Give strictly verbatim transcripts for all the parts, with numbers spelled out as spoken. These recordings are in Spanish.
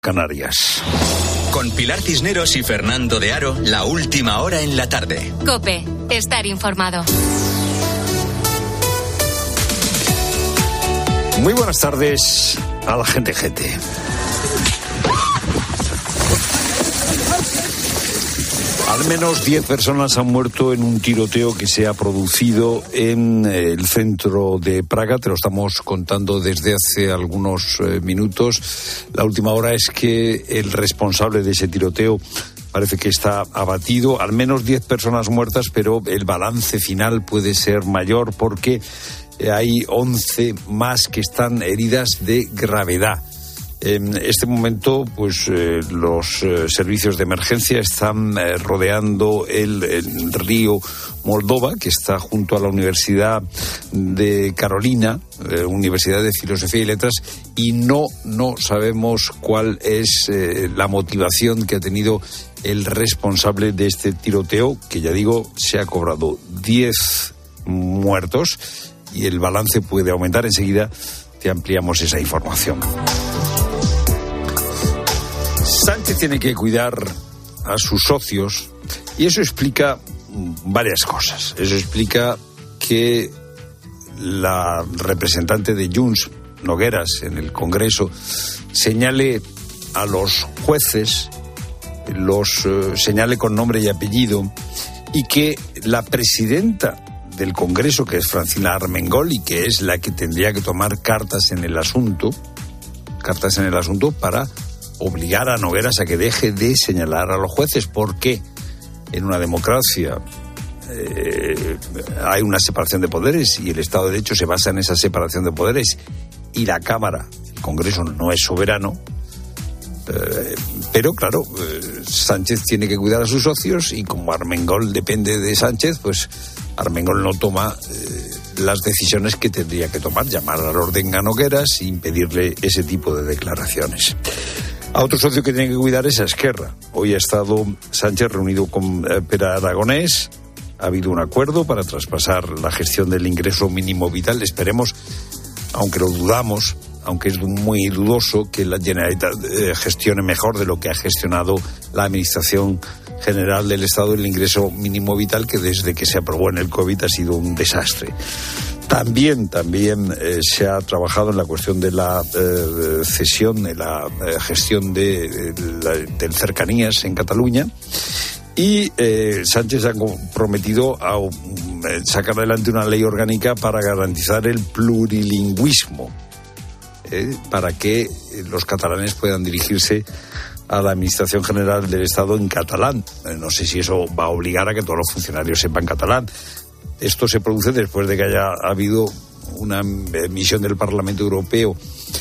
Canarias. Con Pilar Cisneros y Fernando de Aro, la última hora en la tarde. COPE, estar informado. Muy buenas tardes a la gente, gente. Al menos diez personas han muerto en un tiroteo que se ha producido en el centro de Praga. Te lo estamos contando desde hace algunos eh, minutos. La última hora es que el responsable de ese tiroteo parece que está abatido. Al menos diez personas muertas, pero el balance final puede ser mayor porque hay once más que están heridas de gravedad. En este momento, pues eh, los eh, servicios de emergencia están eh, rodeando el, el río Moldova, que está junto a la Universidad de Carolina, eh, Universidad de Filosofía y Letras, y no, no sabemos cuál es eh, la motivación que ha tenido el responsable de este tiroteo, que ya digo, se ha cobrado diez muertos y el balance puede aumentar. Enseguida te ampliamos esa información. Sánchez tiene que cuidar a sus socios y eso explica varias cosas. Eso explica que la representante de Junts, Nogueras, en el Congreso, señale a los jueces, los eh, señale con nombre y apellido, y que la presidenta del Congreso, que es Francina Armengol, y que es la que tendría que tomar cartas en el asunto, cartas en el asunto para obligar a Nogueras a que deje de señalar a los jueces, porque en una democracia eh, hay una separación de poderes y el Estado de Derecho se basa en esa separación de poderes, y la Cámara, el Congreso, no es soberano. Eh, pero claro, eh, Sánchez tiene que cuidar a sus socios, y como Armengol depende de Sánchez, pues Armengol no toma eh, las decisiones que tendría que tomar, llamar al orden a Nogueras e impedirle ese tipo de declaraciones. A otro socio que tiene que cuidar es a Esquerra. Hoy ha estado Sánchez reunido con eh, Pere Aragonés. Ha habido un acuerdo para traspasar la gestión del ingreso mínimo vital. Esperemos, aunque lo dudamos, aunque es muy dudoso, que la Generalitat eh, gestione mejor de lo que ha gestionado la Administración General del Estado el ingreso mínimo vital, que desde que se aprobó en el COVID ha sido un desastre. También, también eh, se ha trabajado en la cuestión de la eh, cesión, de la eh, gestión de, de, la, del cercanías en Cataluña, y eh, Sánchez ha comprometido a eh, sacar adelante una ley orgánica para garantizar el plurilingüismo, eh, para que los catalanes puedan dirigirse a la Administración General del Estado en catalán. Eh, no sé si eso va a obligar a que todos los funcionarios sepan catalán. Esto se produce después de que haya habido una misión del Parlamento Europeo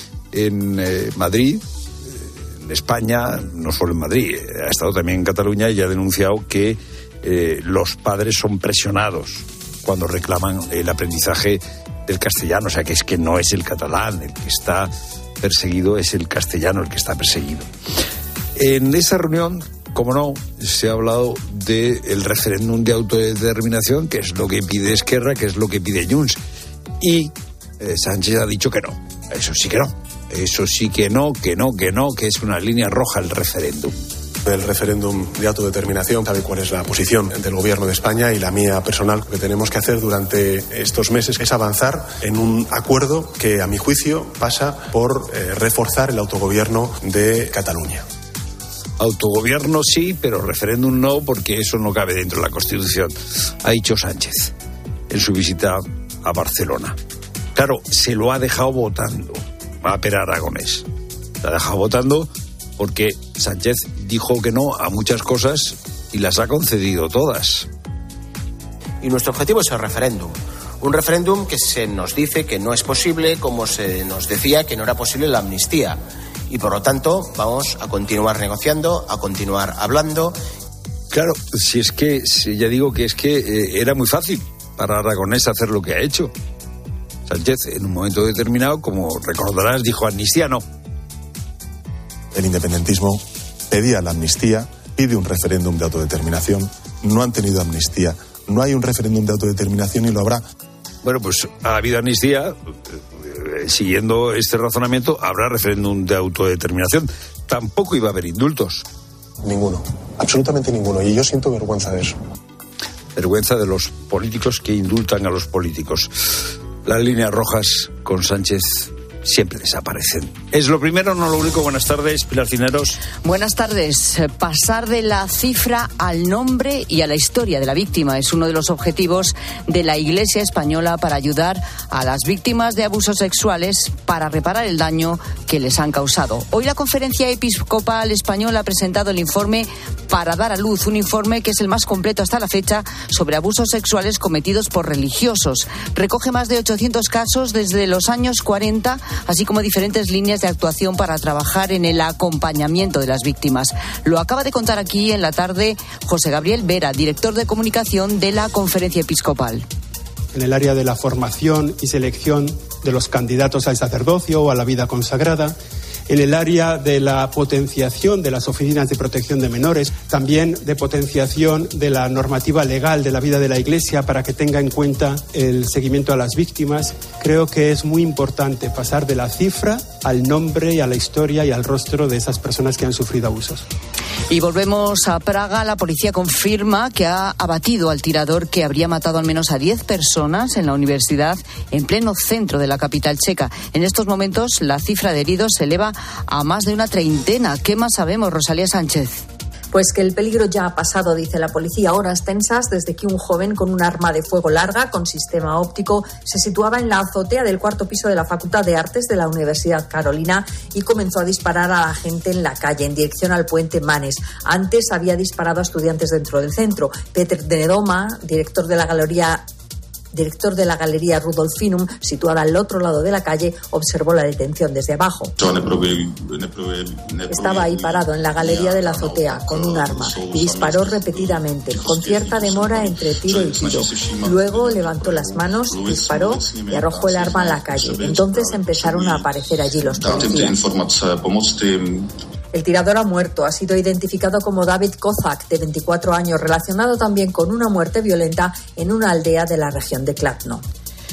en eh, Madrid, en España, no solo en Madrid, ha estado también en Cataluña, y ha denunciado que eh, los padres son presionados cuando reclaman el aprendizaje del castellano. O sea, que es que no es el catalán el que está perseguido, es el castellano el que está perseguido. En esa reunión, como no, se ha hablado del referéndum de autodeterminación, que es lo que pide Esquerra, que es lo que pide Junts. Y eh, Sánchez ha dicho que no, eso sí que no, eso sí que no, que no, que no, que es una línea roja el referéndum. El referéndum de autodeterminación, sabe cuál es la posición del Gobierno de España y la mía personal. Lo que tenemos que hacer durante estos meses es avanzar en un acuerdo que, a mi juicio, pasa por eh, reforzar el autogobierno de Cataluña. Autogobierno sí, pero referéndum no, porque eso no cabe dentro de la Constitución, ha dicho Sánchez en su visita a Barcelona. Claro, se lo ha dejado votando a Pere Aragonés. Lo ha dejado votando porque Sánchez dijo que no a muchas cosas y las ha concedido todas. Y nuestro objetivo es el referéndum. Un referéndum que se nos dice que no es posible, como se nos decía que no era posible la amnistía. Y por lo tanto vamos a continuar negociando, a continuar hablando. Claro, si es que, si ya digo que es que eh, era muy fácil para Aragonés hacer lo que ha hecho. Sánchez, en un momento determinado, como recordarás, dijo amnistía no. El independentismo pedía la amnistía, pide un referéndum de autodeterminación, no han tenido amnistía, no hay un referéndum de autodeterminación y lo habrá. Bueno, pues ha habido amnistía. Siguiendo este razonamiento, habrá referéndum de autodeterminación. tampoco iba a haber indultos. Ninguno, absolutamente ninguno. Y yo siento vergüenza de eso. Vergüenza de los políticos que indultan a los políticos. Las líneas rojas con Sánchez siempre desaparecen. Es lo primero, no lo único. Buenas tardes, Pilar Cisneros. Buenas tardes. Pasar de la cifra al nombre y a la historia de la víctima es uno de los objetivos de la Iglesia española para ayudar a las víctimas de abusos sexuales para reparar el daño que les han causado. Hoy la Conferencia Episcopal Española ha presentado el informe Para dar a luz, un informe que es el más completo hasta la fecha sobre abusos sexuales cometidos por religiosos. Recoge más de ochocientos casos desde los años cuarenta, así como diferentes líneas de actuación para trabajar en el acompañamiento de las víctimas. Lo acaba de contar aquí en la tarde José Gabriel Vera, director de comunicación de la Conferencia Episcopal. En el área de la formación y selección de los candidatos al sacerdocio o a la vida consagrada, en el área de la potenciación de las oficinas de protección de menores, también de potenciación de la normativa legal de la vida de la Iglesia para que tenga en cuenta el seguimiento a las víctimas. Creo que es muy importante pasar de la cifra al nombre y a la historia y al rostro de esas personas que han sufrido abusos. Y volvemos a Praga. La policía confirma que ha abatido al tirador que habría matado al menos a diez personas en la universidad en pleno centro de la capital checa. En estos momentos la cifra de heridos se eleva a más de una treintena. ¿Qué más sabemos, Rosalía Sánchez? Pues que el peligro ya ha pasado, dice la policía. Horas tensas desde que un joven con un arma de fuego larga con sistema óptico se situaba en la azotea del cuarto piso de la Facultad de Artes de la Universidad Carolina y comenzó a disparar a la gente en la calle en dirección al puente Manes. Antes había disparado a estudiantes dentro del centro. Peter Denedoma, director de la galería director de la Galería Rudolfinum, situada al otro lado de la calle, observó la detención desde abajo. Estaba ahí parado en la galería de la azotea con un arma y disparó repetidamente, con cierta demora entre tiro y tiro. Luego levantó las manos, disparó y arrojó el arma a la calle. Entonces empezaron a aparecer allí los policías. El tirador ha muerto. Ha sido identificado como David Kozak, de veinticuatro años, relacionado también con una muerte violenta en una aldea de la región de Kladno.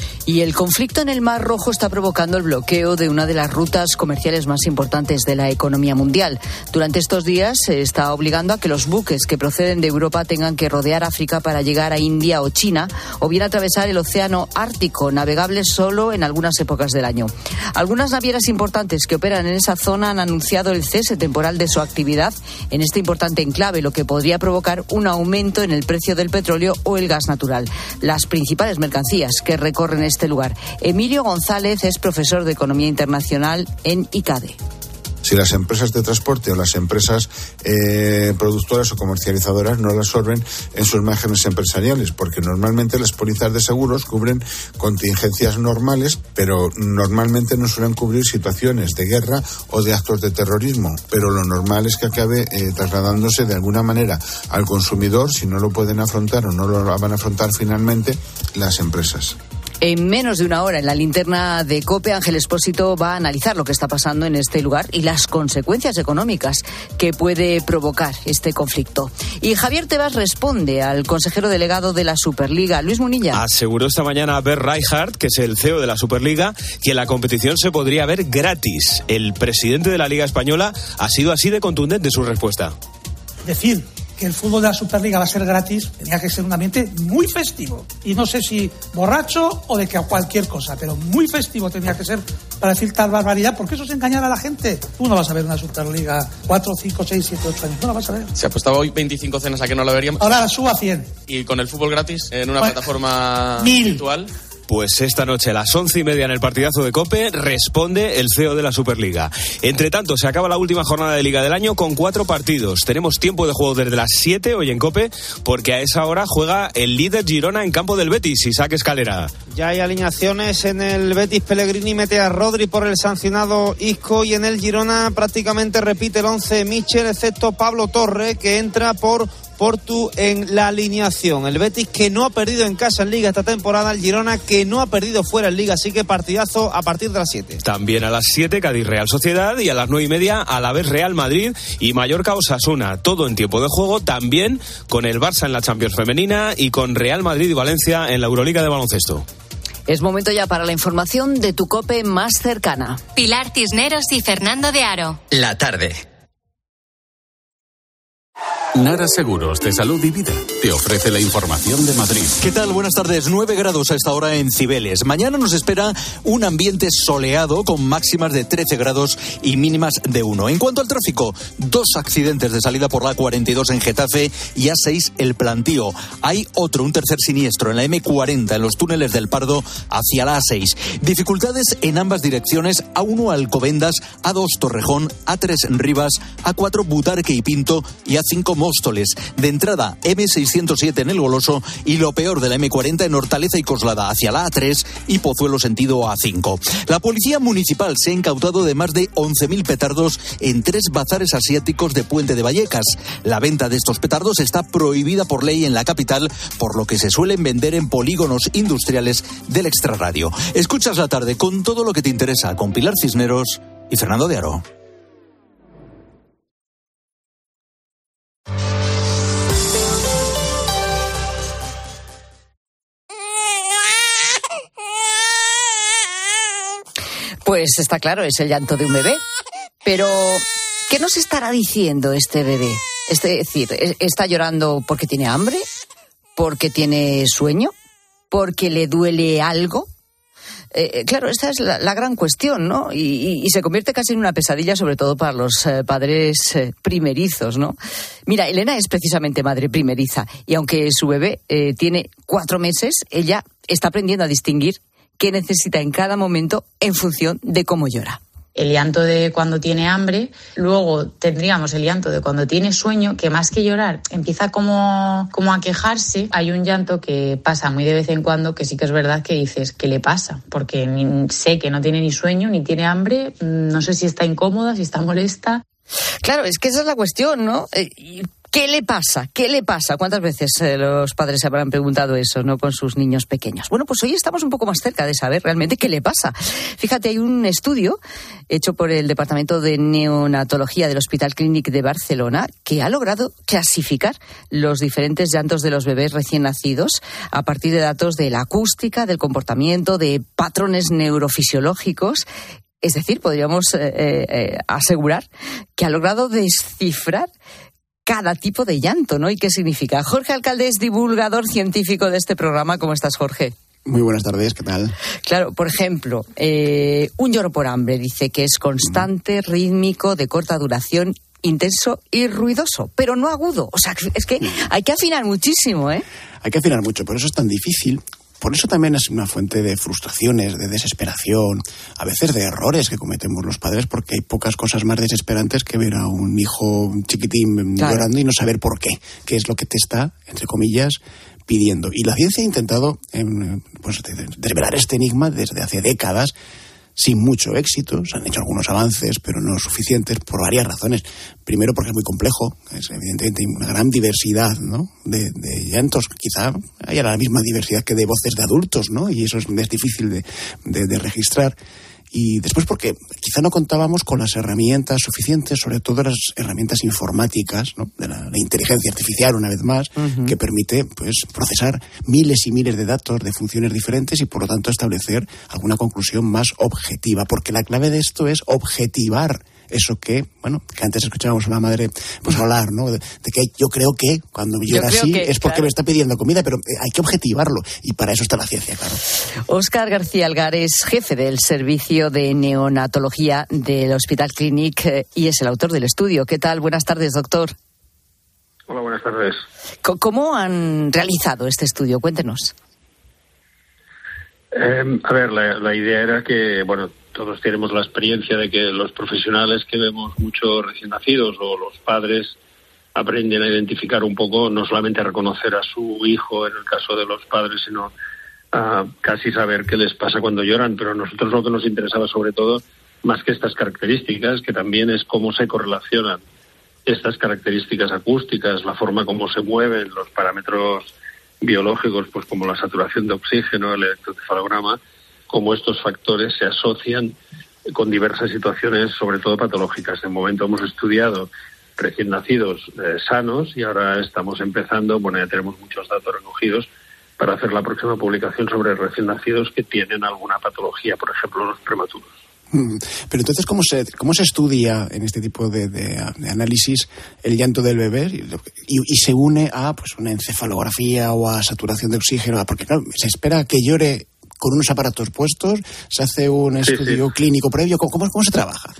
Y el conflicto en el Mar Rojo está provocando el bloqueo de una de las rutas comerciales más importantes de la economía mundial. Durante estos días se está obligando a que los buques que proceden de Europa tengan que rodear África para llegar a India o China, o bien atravesar el océano Ártico, navegable solo en algunas épocas del año. Algunas navieras importantes que operan en esa zona han anunciado el cese temporal de su actividad en este importante enclave, lo que podría provocar un aumento en el precio del petróleo o el gas natural. Las principales mercancías que recorren este este lugar. Emilio González es profesor de Economía Internacional en ICADE. Si las empresas de transporte o las empresas eh, productoras o comercializadoras no las absorben en sus márgenes empresariales, porque normalmente las pólizas de seguros cubren contingencias normales, pero normalmente no suelen cubrir situaciones de guerra o de actos de terrorismo, pero lo normal es que acabe eh, trasladándose de alguna manera al consumidor si no lo pueden afrontar o no lo van a afrontar finalmente las empresas. En menos de una hora, en la linterna de COPE, Ángel Expósito va a analizar lo que está pasando en este lugar y las consecuencias económicas que puede provocar este conflicto. Y Javier Tebas responde al consejero delegado de la Superliga, Luis Munilla. Aseguró esta mañana a Bert Reichardt, que es el C E O de la Superliga, que la competición se podría ver gratis. El presidente de la Liga Española ha sido así de contundente en su respuesta. Decir que el fútbol de la Superliga va a ser gratis, tenía que ser un ambiente muy festivo. Y no sé si borracho o de que cualquier cosa, pero muy festivo tenía que ser para decir tal barbaridad, porque eso es engañar a la gente. Tú no vas a ver una Superliga cuatro, cinco, seis, siete, ocho años, no la vas a ver. Se apostaba hoy veinticinco cenas a que no la veríamos. Ahora la subo a cien. ¿Y con el fútbol gratis en una pues, plataforma mil. virtual? Pues esta noche a las once y media en el partidazo de COPE responde el C E O de la Superliga. Entre tanto, se acaba la última jornada de Liga del año con cuatro partidos. Tenemos tiempo de juego desde las siete hoy en COPE, porque a esa hora juega el líder Girona en campo del Betis, Isaac Escalera. Ya hay alineaciones en el Betis. Pellegrini mete a Rodri por el sancionado Isco, y en el Girona prácticamente repite el once Michel, excepto Pablo Torre, que entra por Portu en la alineación. El Betis, que no ha perdido en casa en Liga esta temporada, el Girona, que no ha perdido fuera en Liga, así que partidazo a partir de las siete. También a las siete Cádiz Real Sociedad, y a las nueve y media a la vez Real Madrid y Mallorca Osasuna. Todo en tiempo de juego, también con el Barça en la Champions femenina y con Real Madrid y Valencia en la Euroliga de baloncesto. Es momento ya para la información de tu COPE más cercana. Pilar Cisneros y Fernando de Aro. La tarde. Nara Seguros de Salud y Vida te ofrece la información de Madrid. ¿Qué tal? Buenas tardes. nueve grados a esta hora en Cibeles. Mañana nos espera un ambiente soleado con máximas de trece grados y mínimas de uno. En cuanto al tráfico, dos accidentes de salida por la A cuarenta y dos en Getafe y A seis El Plantío. Hay otro, un tercer siniestro en la eme cuarenta en los túneles del Pardo hacia la A seis. Dificultades en ambas direcciones: A uno Alcobendas, A dos Torrejón, A tres Rivas, A cuatro Butarque y Pinto y A cinco Móstoles. De entrada, eme seiscientos siete en El Goloso y lo peor de la eme cuarenta en Hortaleza y Coslada hacia la A tres y Pozuelo sentido A cinco. La Policía Municipal se ha incautado de más de once mil petardos en tres bazares asiáticos de Puente de Vallecas. La venta de estos petardos está prohibida por ley en la capital, por lo que se suelen vender en polígonos industriales del extrarradio. Escuchas la tarde con todo lo que te interesa con Pilar Cisneros y Fernando de Aro. Pues está claro, es el llanto de un bebé. Pero, ¿qué nos estará diciendo este bebé? Es decir, ¿está llorando porque tiene hambre? ¿Porque tiene sueño? ¿Porque le duele algo? Eh, claro, esta es la, la gran cuestión, ¿no? Y, y, y se convierte casi en una pesadilla, sobre todo para los eh, padres eh, primerizos, ¿no? Mira, Elena es precisamente madre primeriza y aunque su bebé eh, tiene cuatro meses, ella está aprendiendo a distinguir qué necesita en cada momento en función de cómo llora. El llanto de cuando tiene hambre, luego tendríamos el llanto de cuando tiene sueño, que más que llorar empieza como, como a quejarse. Hay un llanto que pasa muy de vez en cuando, que sí que es verdad que dices, ¿qué le pasa? Porque ni, sé que no tiene ni sueño, ni tiene hambre, no sé si está incómoda, si está molesta. Claro, es que esa es la cuestión, ¿no? Eh, ¿Qué le pasa? ¿Qué le pasa? ¿Cuántas veces eh, los padres se habrán preguntado eso, ¿no? Con sus niños pequeños. Bueno, pues hoy estamos un poco más cerca de saber realmente qué le pasa. Fíjate, hay un estudio hecho por el Departamento de Neonatología del Hospital Clínic de Barcelona que ha logrado clasificar los diferentes llantos de los bebés recién nacidos a partir de datos de la acústica, del comportamiento, de patrones neurofisiológicos. Es decir, podríamos eh, eh, asegurar que ha logrado descifrar cada tipo de llanto, ¿no? ¿Y qué significa? Jorge Alcalde es divulgador científico de este programa. ¿Cómo estás, Jorge? Muy buenas tardes, ¿qué tal? Claro, por ejemplo, eh, un lloro por hambre dice que es constante, rítmico, de corta duración, intenso y ruidoso, pero no agudo. O sea, es que hay que afinar muchísimo, ¿eh? Hay que afinar mucho, por eso es tan difícil. Por eso también es una fuente de frustraciones, de desesperación, a veces de errores que cometemos los padres, porque hay pocas cosas más desesperantes que ver a un hijo chiquitín claro. llorando y no saber por qué, qué es lo que te está, entre comillas, pidiendo. Y la ciencia ha intentado eh, pues, desvelar este enigma desde hace décadas, sin mucho éxito. Se han hecho algunos avances, pero no suficientes, por varias razones. Primero, porque es muy complejo. Es evidentemente una gran diversidad, ¿no? de, de llantos. Quizá haya la misma diversidad que de voces de adultos, ¿no? Y eso es, es difícil de, de, de registrar. Y después porque quizá no contábamos con las herramientas suficientes, sobre todo las herramientas informáticas, ¿no? de la, la inteligencia artificial, una vez más, uh-huh. que permite pues procesar miles y miles de datos de funciones diferentes y por lo tanto establecer alguna conclusión más objetiva. Porque la clave de esto es objetivar eso que, bueno, que antes escuchábamos a la madre pues hablar, ¿no? De, de que yo creo que cuando llora así que, es porque claro. me está pidiendo comida, pero hay que objetivarlo y para eso está la ciencia, claro. Óscar García Algar es jefe del servicio de neonatología del Hospital Clínic y es el autor del estudio. ¿Qué tal? Buenas tardes, doctor. Hola, buenas tardes. ¿Cómo han realizado este estudio? Cuéntenos. Eh, a ver, la, la idea era que, bueno, todos tenemos la experiencia de que los profesionales que vemos muchos recién nacidos o los padres aprenden a identificar un poco, no solamente a reconocer a su hijo en el caso de los padres, sino a casi saber qué les pasa cuando lloran. Pero a nosotros lo que nos interesaba sobre todo, más que estas características, que también es cómo se correlacionan estas características acústicas, la forma como se mueven los parámetros biológicos, pues como la saturación de oxígeno, el electroencefalograma, cómo estos factores se asocian con diversas situaciones, sobre todo patológicas. De momento hemos estudiado recién nacidos eh, sanos y ahora estamos empezando, bueno, ya tenemos muchos datos recogidos para hacer la próxima publicación sobre recién nacidos que tienen alguna patología, por ejemplo, los prematuros. Pero entonces, ¿cómo se, cómo se estudia en este tipo de, de, de análisis el llanto del bebé y, y se une a pues una encefalografía o a saturación de oxígeno? Porque claro, se espera que llore con unos aparatos puestos, se hace un estudio sí, sí. clínico previo. ¿Cómo, cómo se trabaja?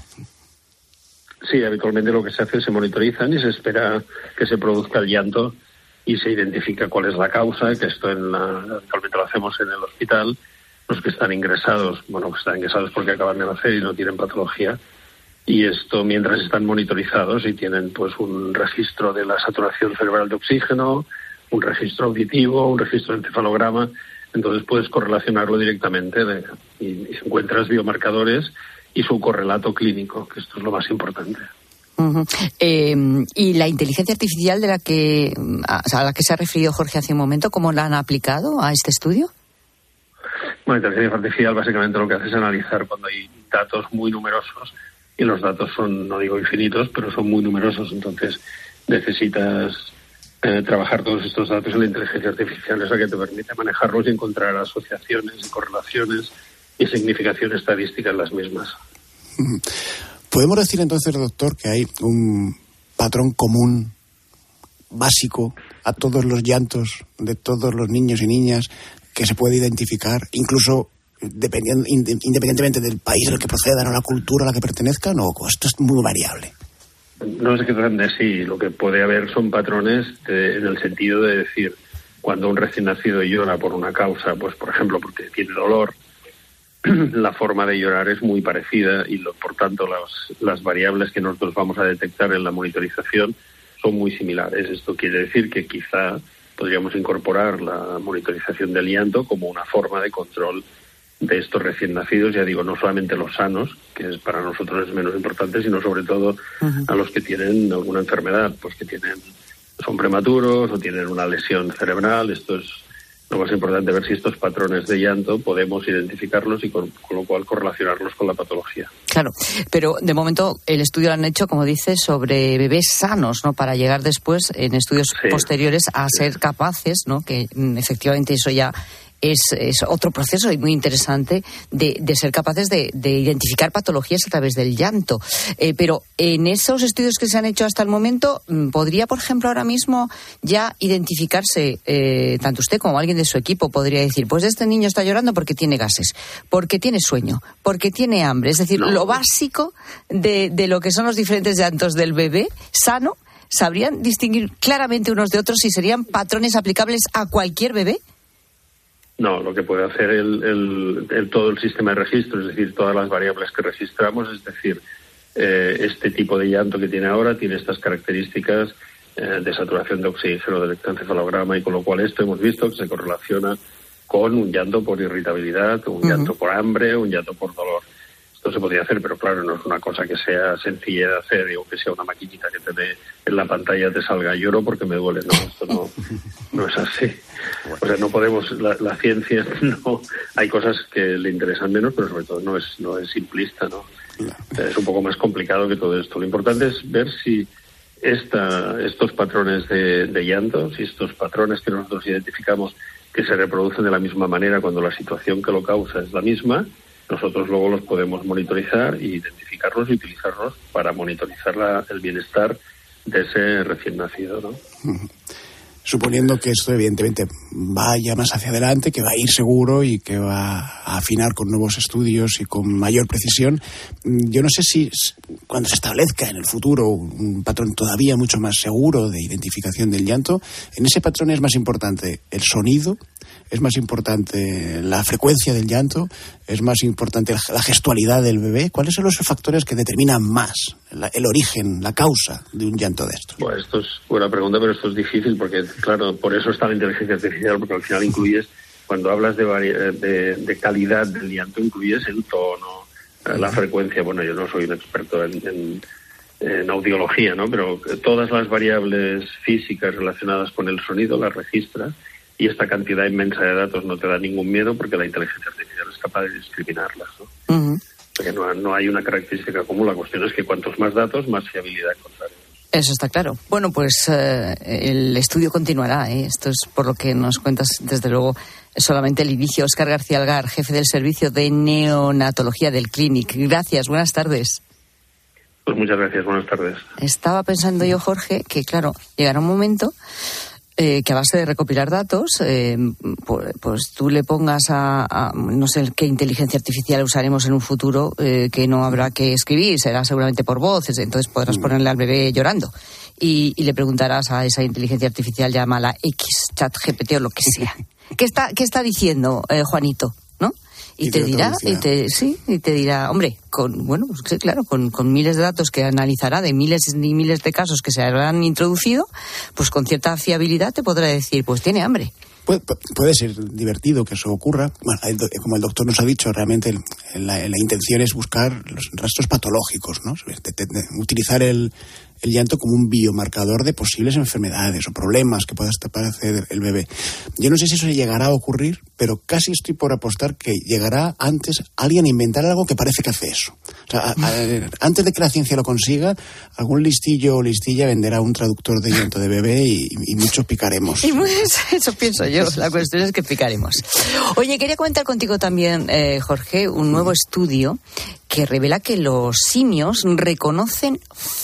Sí, habitualmente lo que se hace es se monitorizan y se espera que se produzca el llanto y se identifica cuál es la causa, que esto en la, habitualmente lo hacemos en el hospital. Los que están ingresados, bueno, que están ingresados porque acaban de nacer y no tienen patología, y esto mientras están monitorizados y tienen pues un registro de la saturación cerebral de oxígeno, un registro auditivo, un registro de encefalograma, entonces puedes correlacionarlo directamente de, y, y encuentras biomarcadores y su correlato clínico, que esto es lo más importante. Uh-huh. Eh, y la inteligencia artificial de la que a, a la que se ha referido Jorge hace un momento, ¿cómo la han aplicado a este estudio? Bueno, la inteligencia artificial básicamente lo que hace es analizar cuando hay datos muy numerosos, y los datos son, no digo infinitos, pero son muy numerosos, entonces necesitas eh, trabajar todos estos datos en la inteligencia artificial, es la que te permite manejarlos y encontrar asociaciones y correlaciones y significación estadística en las mismas. ¿Podemos decir entonces, doctor, que hay un patrón común, básico, a todos los llantos de todos los niños y niñas, que se puede identificar, incluso dependiendo, independientemente del país del que procedan o la cultura a la que pertenezcan, o esto es muy variable? No es que grande, sí. Lo que puede haber son patrones de, en el sentido de decir, cuando un recién nacido llora por una causa, pues por ejemplo porque tiene dolor, la forma de llorar es muy parecida y lo, por tanto las, las variables que nosotros vamos a detectar en la monitorización son muy similares. Esto quiere decir que quizá podríamos incorporar la monitorización del llanto como una forma de control de estos recién nacidos, ya digo, no solamente los sanos, que es para nosotros es menos importante, sino sobre todo uh-huh. a los que tienen alguna enfermedad, pues que tienen son prematuros o tienen una lesión cerebral. Esto es lo más importante, ver si estos patrones de llanto podemos identificarlos y con, con lo cual correlacionarlos con la patología. Claro, pero de momento el estudio lo han hecho, como dices, sobre bebés sanos, ¿no? Para llegar después, en estudios sí. posteriores, a sí. ser capaces, ¿no? Que efectivamente eso ya es, es otro proceso y muy interesante de, de ser capaces de, de identificar patologías a través del llanto. Eh, pero en esos estudios que se han hecho hasta el momento, ¿podría, por ejemplo, ahora mismo ya identificarse, eh, tanto usted como alguien de su equipo podría decir, pues este niño está llorando porque tiene gases, porque tiene sueño, porque tiene hambre? Es decir, no. lo básico de, de lo que son los diferentes llantos del bebé sano, ¿sabrían distinguir claramente unos de otros y serían patrones aplicables a cualquier bebé? No, lo que puede hacer el, el, el todo el sistema de registro, es decir, todas las variables que registramos, es decir, eh, este tipo de llanto que tiene ahora tiene estas características eh, de saturación de oxígeno, de electroencefalograma, y con lo cual esto hemos visto que se correlaciona con un llanto por irritabilidad, un uh-huh. llanto por hambre, un llanto por dolor. Esto se podría hacer, pero claro, no es una cosa que sea sencilla de hacer, o que sea una maquinita que te dé en la pantalla, te salga lloro porque me duele. No, esto no, no es así. O sea, no podemos, la, la ciencia no, hay cosas que le interesan menos, pero sobre todo no es, no es simplista, ¿no? Es un poco más complicado que todo esto. Lo importante es ver si esta, estos patrones de, de llanto, si estos patrones que nosotros identificamos que se reproducen de la misma manera cuando la situación que lo causa es la misma, nosotros luego los podemos monitorizar e identificarlos y utilizarlos para monitorizar la, el bienestar de ese recién nacido, ¿no? Uh-huh. Suponiendo que esto evidentemente vaya más hacia adelante, que va a ir seguro y que va a afinar con nuevos estudios y con mayor precisión, yo no sé si cuando se establezca en el futuro un patrón todavía mucho más seguro de identificación del llanto, en ese patrón es más importante el sonido, es más importante la frecuencia del llanto, es más importante la gestualidad del bebé. ¿Cuáles son los factores que determinan más la, el origen, la causa de un llanto de estos? Bueno, esto es buena pregunta, pero esto es difícil porque, claro, por eso está la inteligencia artificial, porque al final incluyes, cuando hablas de, vari- de, de calidad del llanto, incluyes el tono, uh-huh. la frecuencia. Bueno, yo no soy un experto en, en, en audiología, ¿no? Pero todas las variables físicas relacionadas con el sonido las registras. Y esta cantidad inmensa de datos no te da ningún miedo porque la inteligencia artificial es capaz de discriminarlas, ¿no? Uh-huh. Porque no, no hay una característica común. La cuestión es que cuantos más datos, más fiabilidad encontraremos. Eso está claro. Bueno, pues eh, el estudio continuará, ¿eh? Esto es por lo que nos cuentas, desde luego, solamente el inicio. Óscar García Algar, jefe del servicio de neonatología del Clínic. Gracias, buenas tardes. Pues muchas gracias, buenas tardes. Estaba pensando yo, Jorge, que claro, llegará un momento eh, que a base de recopilar datos, eh, pues, pues tú le pongas a, a, no sé qué inteligencia artificial usaremos en un futuro, eh, que no habrá que escribir, será seguramente por voz, entonces podrás ponerle al bebé llorando. Y, y le preguntarás a esa inteligencia artificial, llámala X, ChatGPT o lo que sea. ¿Qué está, qué está diciendo, eh, Juanito? ¿No? Y, y te dirá, y te, sí, y te dirá, hombre, con, bueno, pues, claro, con, con miles de datos que analizará de miles y miles de casos que se habrán introducido, pues con cierta fiabilidad te podrá decir, pues tiene hambre. Puede, puede ser divertido que eso ocurra. Bueno, el, como el doctor nos ha dicho, realmente la, la intención es buscar los rastros patológicos, ¿no? De, de, de, utilizar el, el llanto como un biomarcador de posibles enfermedades o problemas que pueda padecer el bebé. Yo no sé si eso llegará a ocurrir, pero casi estoy por apostar que llegará antes alguien a inventar algo que parece que hace eso. O sea, a, a, antes de que la ciencia lo consiga, algún listillo o listilla venderá un traductor de llanto de bebé y, y muchos picaremos. Y pues, eso pienso yo. La cuestión es que picaremos. Oye, quería comentar contigo también, eh, Jorge, un nuevo estudio que revela que los simios reconocen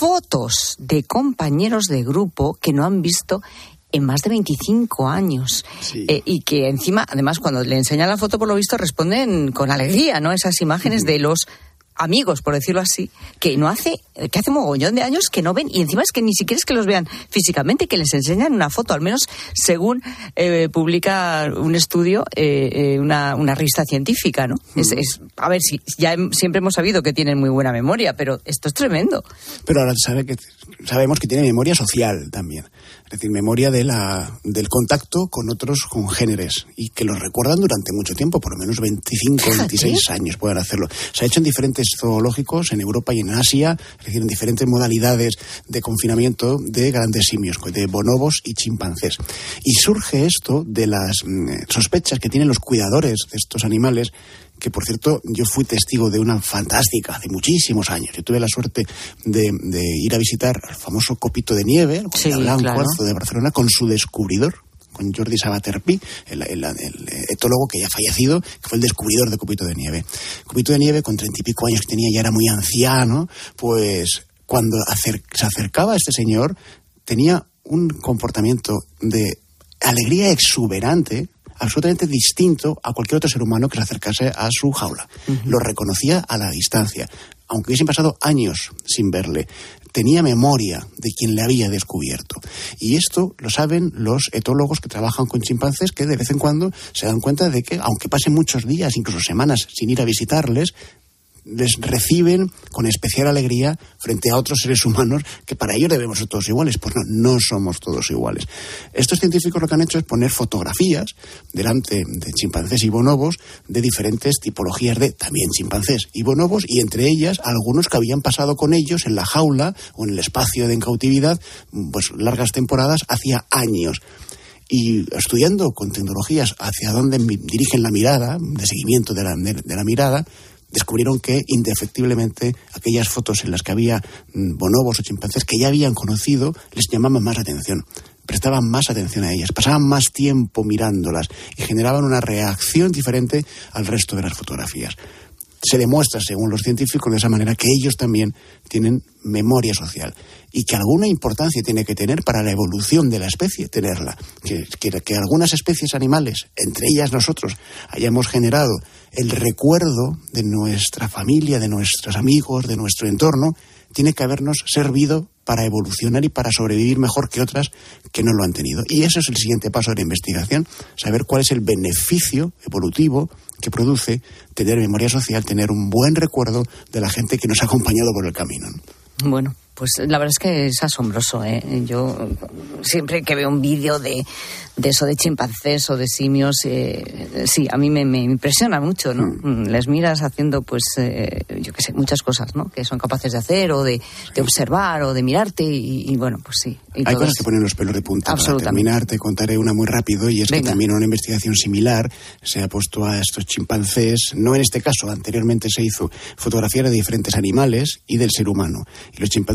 fotos de compañeros de grupo que no han visto en más de veinticinco años. Sí. Eh, y que encima, además, cuando le enseñan la foto, por lo visto, responden con alegría, ¿no? Esas imágenes uh-huh. de los amigos, por decirlo así, que no hace, que hace mogollón de años que no ven, y encima es que ni siquiera es que los vean físicamente, que les enseñan una foto, al menos según eh, publica un estudio, eh, una, una revista científica, ¿no? Mm. Es, es, a ver, si ya siempre hemos sabido que tienen muy buena memoria, pero esto es tremendo. Pero ahora sabe que, sabemos que tiene memoria social también, es decir, memoria de la, del contacto con otros congéneres, y que los recuerdan durante mucho tiempo, por lo menos veinticinco, veintiséis años pueden hacerlo. Se ha hecho en diferentes zoológicos en Europa y en Asia, es decir, en diferentes modalidades de confinamiento de grandes simios, de bonobos y chimpancés. Y surge esto de las mm, sospechas que tienen los cuidadores de estos animales, que por cierto yo fui testigo de una fantástica hace muchísimos años. Yo tuve la suerte de, de ir a visitar al famoso Copito de Nieve, el sí, blanco claro. de Barcelona, con su descubridor, con Jordi Sabater Pi, el, el, el etólogo que ya ha fallecido, que fue el descubridor de Copito de Nieve. Copito de Nieve, con treinta y pico años que tenía, ya era muy anciano, pues cuando acer- se acercaba a este señor, tenía un comportamiento de alegría exuberante, absolutamente distinto a cualquier otro ser humano que se acercase a su jaula. Uh-huh. Lo reconocía a la distancia, aunque hubiesen pasado años sin verle. Tenía memoria de quien le había descubierto. Y esto lo saben los etólogos que trabajan con chimpancés, que de vez en cuando se dan cuenta de que, aunque pasen muchos días, incluso semanas, sin ir a visitarles, les reciben con especial alegría frente a otros seres humanos que para ellos debemos ser todos iguales. Pues no, no somos todos iguales. Estos científicos lo que han hecho es poner fotografías delante de chimpancés y bonobos de diferentes tipologías de también chimpancés y bonobos, y entre ellas algunos que habían pasado con ellos en la jaula o en el espacio de en cautividad pues largas temporadas hacía años. Y estudiando con tecnologías hacia dónde dirigen la mirada, de seguimiento de la, de, de la mirada, descubrieron que indefectiblemente aquellas fotos en las que había bonobos o chimpancés que ya habían conocido les llamaban más atención, prestaban más atención a ellas, pasaban más tiempo mirándolas y generaban una reacción diferente al resto de las fotografías. Se demuestra, según los científicos, de esa manera que ellos también tienen memoria social y que alguna importancia tiene que tener para la evolución de la especie, tenerla. Que, que, que algunas especies animales, entre ellas nosotros, hayamos generado el recuerdo de nuestra familia, de nuestros amigos, de nuestro entorno, tiene que habernos servido para evolucionar y para sobrevivir mejor que otras que no lo han tenido. Y eso es el siguiente paso de la investigación, saber cuál es el beneficio evolutivo que produce tener memoria social, tener un buen recuerdo de la gente que nos ha acompañado por el camino. Bueno, pues la verdad es que es asombroso, ¿eh? Yo siempre que veo un vídeo de, de eso de chimpancés o de simios, eh, sí, a mí me, me impresiona mucho, ¿no? Mm. Les miras haciendo, pues, eh, yo qué sé, muchas cosas, ¿no? Que son capaces de hacer o de, de observar o de mirarte y, y bueno, pues sí. Y hay cosas es... que ponen los pelos de punta. Para terminar, te contaré una muy rápido, y es Venga. que también en una investigación similar se ha puesto a estos chimpancés, no en este caso, anteriormente se hizo fotografía de diferentes animales y del ser humano. Y los chimpancés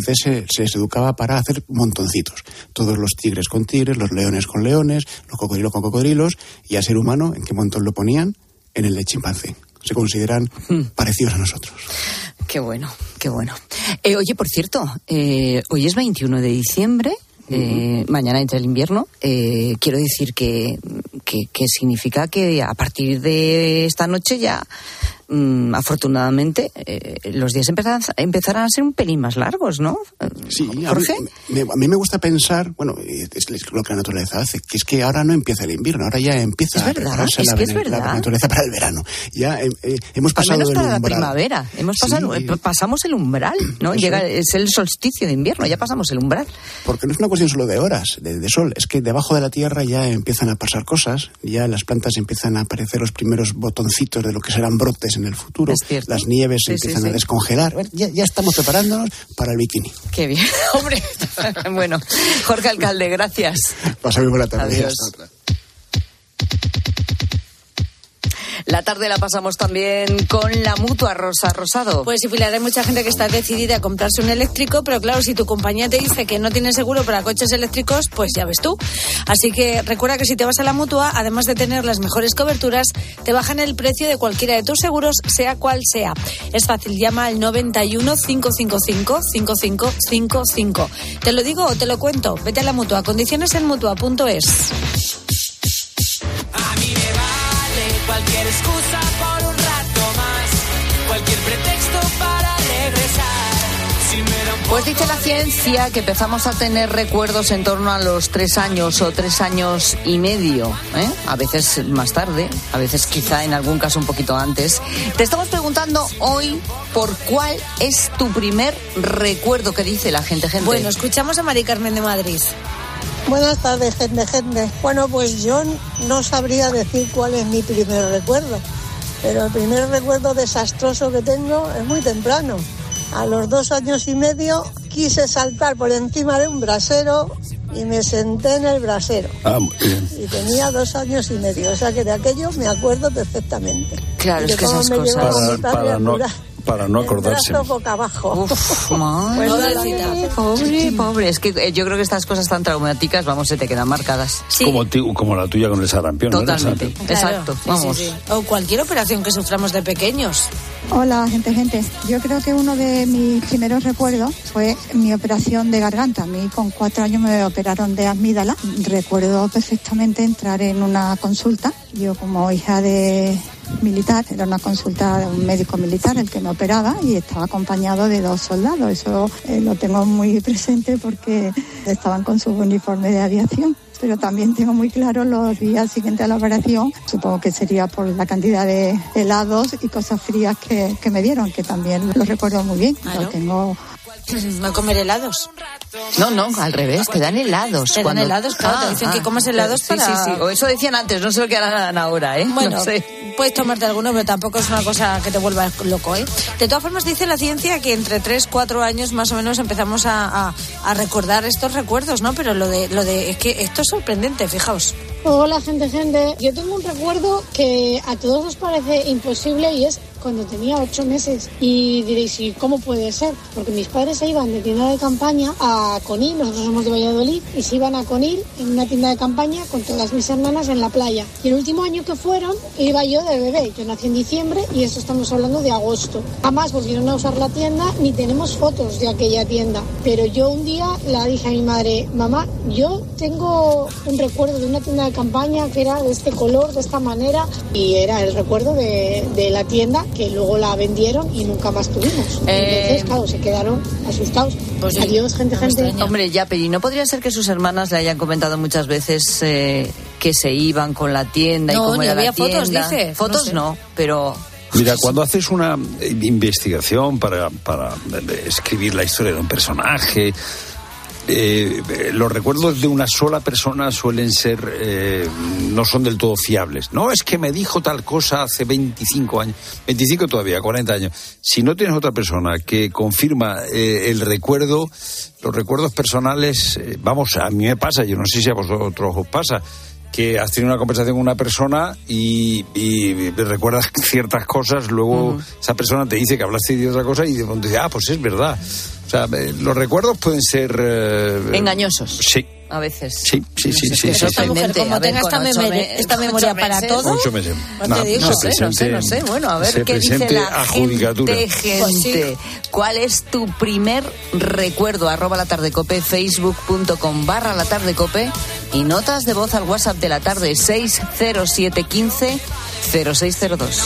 entonces se, se educaba para hacer montoncitos. Todos los tigres con tigres, los leones con leones, los cocodrilos con cocodrilos, y al ser humano, ¿en qué montón lo ponían? En el de chimpancé. Se consideran hmm. parecidos a nosotros. Qué bueno, qué bueno. Eh, oye, por cierto, eh, hoy es veintiuno de diciembre. Eh, uh-huh. Mañana entra el invierno. Eh, quiero decir que, que, que significa que a partir de esta noche ya, mm, afortunadamente, eh, los días empezarán, empezarán a ser un pelín más largos, ¿no? Sí, Jorge. A mí, me, a mí me gusta pensar, bueno, es lo que la naturaleza hace, que es que ahora no empieza el invierno, ahora ya empieza es verdad, a prepararse es la, que es la, verdad. la naturaleza para el verano. Ya eh, eh, hemos pasado al menos para el umbral. La primavera, hemos pasado, sí. pasamos el umbral, ¿no? Eso. Llega, es el solsticio de invierno, ya pasamos el umbral. Porque no es una cuestión solo de horas, de, de sol, es que debajo de la tierra ya empiezan a pasar cosas, ya las plantas empiezan a aparecer los primeros botoncitos de lo que serán brotes en el futuro, las nieves sí, empiezan sí, sí. a descongelar, ya, ya estamos preparándonos para el bikini. Qué bien, hombre. Bueno, Jorge Alcalde, gracias. Pasa muy buena tarde. Adiós. La tarde la pasamos también con la Mutua, Rosa Rosado. Pues sí, Pilar, hay mucha gente que está decidida a comprarse un eléctrico, pero claro, si tu compañía te dice que no tiene seguro para coches eléctricos, pues ya ves tú. Así que recuerda que si te vas a la Mutua, además de tener las mejores coberturas, te bajan el precio de cualquiera de tus seguros, sea cual sea. Es fácil, llama al noventa y uno, cinco cinco cinco, cinco cinco cinco cinco. ¿Te lo digo o te lo cuento? Vete a la Mutua, condiciones en mutua punto es. A mí me vale cualquier excusa por un rato más, cualquier pretexto para regresar. Si me da un Pues dice la ciencia que empezamos a tener recuerdos en torno a los tres años o tres años y medio, ¿eh? A veces más tarde, a veces quizá en algún caso un poquito antes. Te estamos preguntando hoy por cuál es tu primer recuerdo que dice la gente, gente. Bueno, escuchamos a Mari Carmen de Madrid. Buenas tardes, gente, gente. Bueno, pues yo no sabría decir cuál es mi primer recuerdo, pero el primer recuerdo desastroso que tengo es muy temprano. A los dos años y medio quise saltar por encima de un brasero y me senté en el brasero. Ah, muy bien. Y tenía dos años y medio, o sea que de aquello me acuerdo perfectamente. Claro, es que esas cosas... Para, para no... Para no acordarse. Brazo boca abajo. Uf, madre. Pues pobre, pobre. Es que eh, yo creo que estas cosas tan traumáticas, vamos, se te quedan marcadas. Sí. Como, ti, como la tuya con el sarampión. Totalmente. ¿No? Claro. Exacto. Sí, vamos. sí, sí. O cualquier operación que suframos de pequeños. Hola, gente, gente. Yo creo que uno de mis primeros recuerdos fue mi operación de garganta. A mí con cuatro años me operaron de amígdala. Recuerdo perfectamente entrar en una consulta. Yo como hija de militar, era una consulta de un médico militar el que me operaba y estaba acompañado de dos soldados. Eso eh, lo tengo muy presente porque estaban con su uniforme de aviación. Pero también tengo muy claro los días siguientes a la operación, supongo que sería por la cantidad de helados y cosas frías que, que me dieron, que también lo recuerdo muy bien. ¿Ah, no? Lo tengo... No comer helados. No, no, al revés, te dan helados. Te cuando... dan helados, claro, ah, te dicen ah, que comas helados sí, para... Sí, sí, o eso decían antes, no sé lo que harán ahora, ¿eh? Bueno, no sé. Puedes tomarte alguno, pero tampoco es una cosa que te vuelva loco, ¿eh? De todas formas, dice la ciencia que entre tres, cuatro años más o menos empezamos a, a, a recordar estos recuerdos, ¿no? Pero lo de, lo de... es que esto es sorprendente, fijaos. Hola, gente, gente. Yo tengo un recuerdo que a todos os parece imposible y es cuando tenía ocho meses. Y diréis, ¿y cómo puede ser? Porque mis padres se iban de tienda de campaña a Conil, nosotros somos de Valladolid, y se iban a Conil en una tienda de campaña con todas mis hermanas en la playa. Y el último año que fueron, iba yo de bebé. Yo nací en diciembre y eso estamos hablando de agosto. Jamás volvieron a usar la tienda ni tenemos fotos de aquella tienda. Pero yo un día la dije a mi madre, mamá, yo tengo un recuerdo de una tienda de campaña que era de este color, de esta manera, y era el recuerdo de, de la tienda que luego la vendieron y nunca más tuvimos. Eh... Entonces, claro, se quedaron asustados. Pues sí. Adiós, gente, No gente. Hombre, ya, pero ¿y no podría ser que sus hermanas le hayan comentado muchas veces eh, que se iban con la tienda No, y cómo ni era había la tienda? fotos, dice. Fotos No sé. no, pero... Mira, cuando haces una investigación para, para escribir la historia de un personaje, eh, los recuerdos de una sola persona suelen ser, eh, no son del todo fiables. No, es que me dijo tal cosa hace veinticinco años, veinticinco todavía, cuarenta años. Si no tienes otra persona que confirma eh, el recuerdo, los recuerdos personales, eh, vamos, a mí me pasa, yo no sé si a vosotros os pasa, que has tenido una conversación con una persona y, y recuerdas ciertas cosas, luego uh-huh. esa persona te dice que hablaste de otra cosa y de pronto dices, ah, pues es verdad. O sea, eh, los recuerdos pueden ser... Eh, engañosos. Sí. A veces. Sí, sí, sí. sí, sí, esta sí. mujer, como A ver, tenga esta, con ocho memoria, meses, esta memoria ocho para meses. todo. Ocho meses. No, No, te digo, No sé, no sé, no sé. Bueno, a ver se qué dice presente la adjudicatura. gente, gente. Pues sí. ¿Cuál es tu primer recuerdo? Arroba la tarde cope, facebook.com barra la tarde cope y notas de voz al WhatsApp de la tarde seis cero siete uno cinco cero seis cero dos.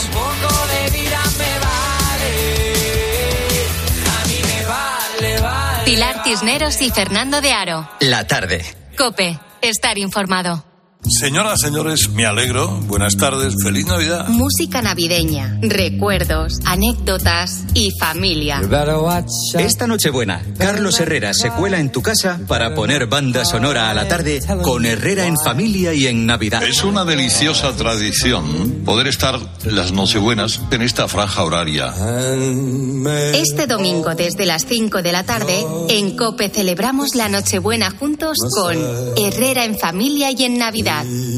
Pilar Cisneros y Fernando de Aro. La tarde. COPE. Estar informado. Señoras, señores, me alegro. Buenas tardes, feliz Navidad. Música navideña, recuerdos, anécdotas y familia. Esta Nochebuena, Carlos Herrera se cuela en tu casa para poner banda sonora a la tarde con Herrera en familia y en Navidad. Es una deliciosa tradición poder estar las Nochebuenas en esta franja horaria. Este domingo desde las cinco de la tarde, en COPE celebramos la Nochebuena juntos con Herrera en familia y en Navidad.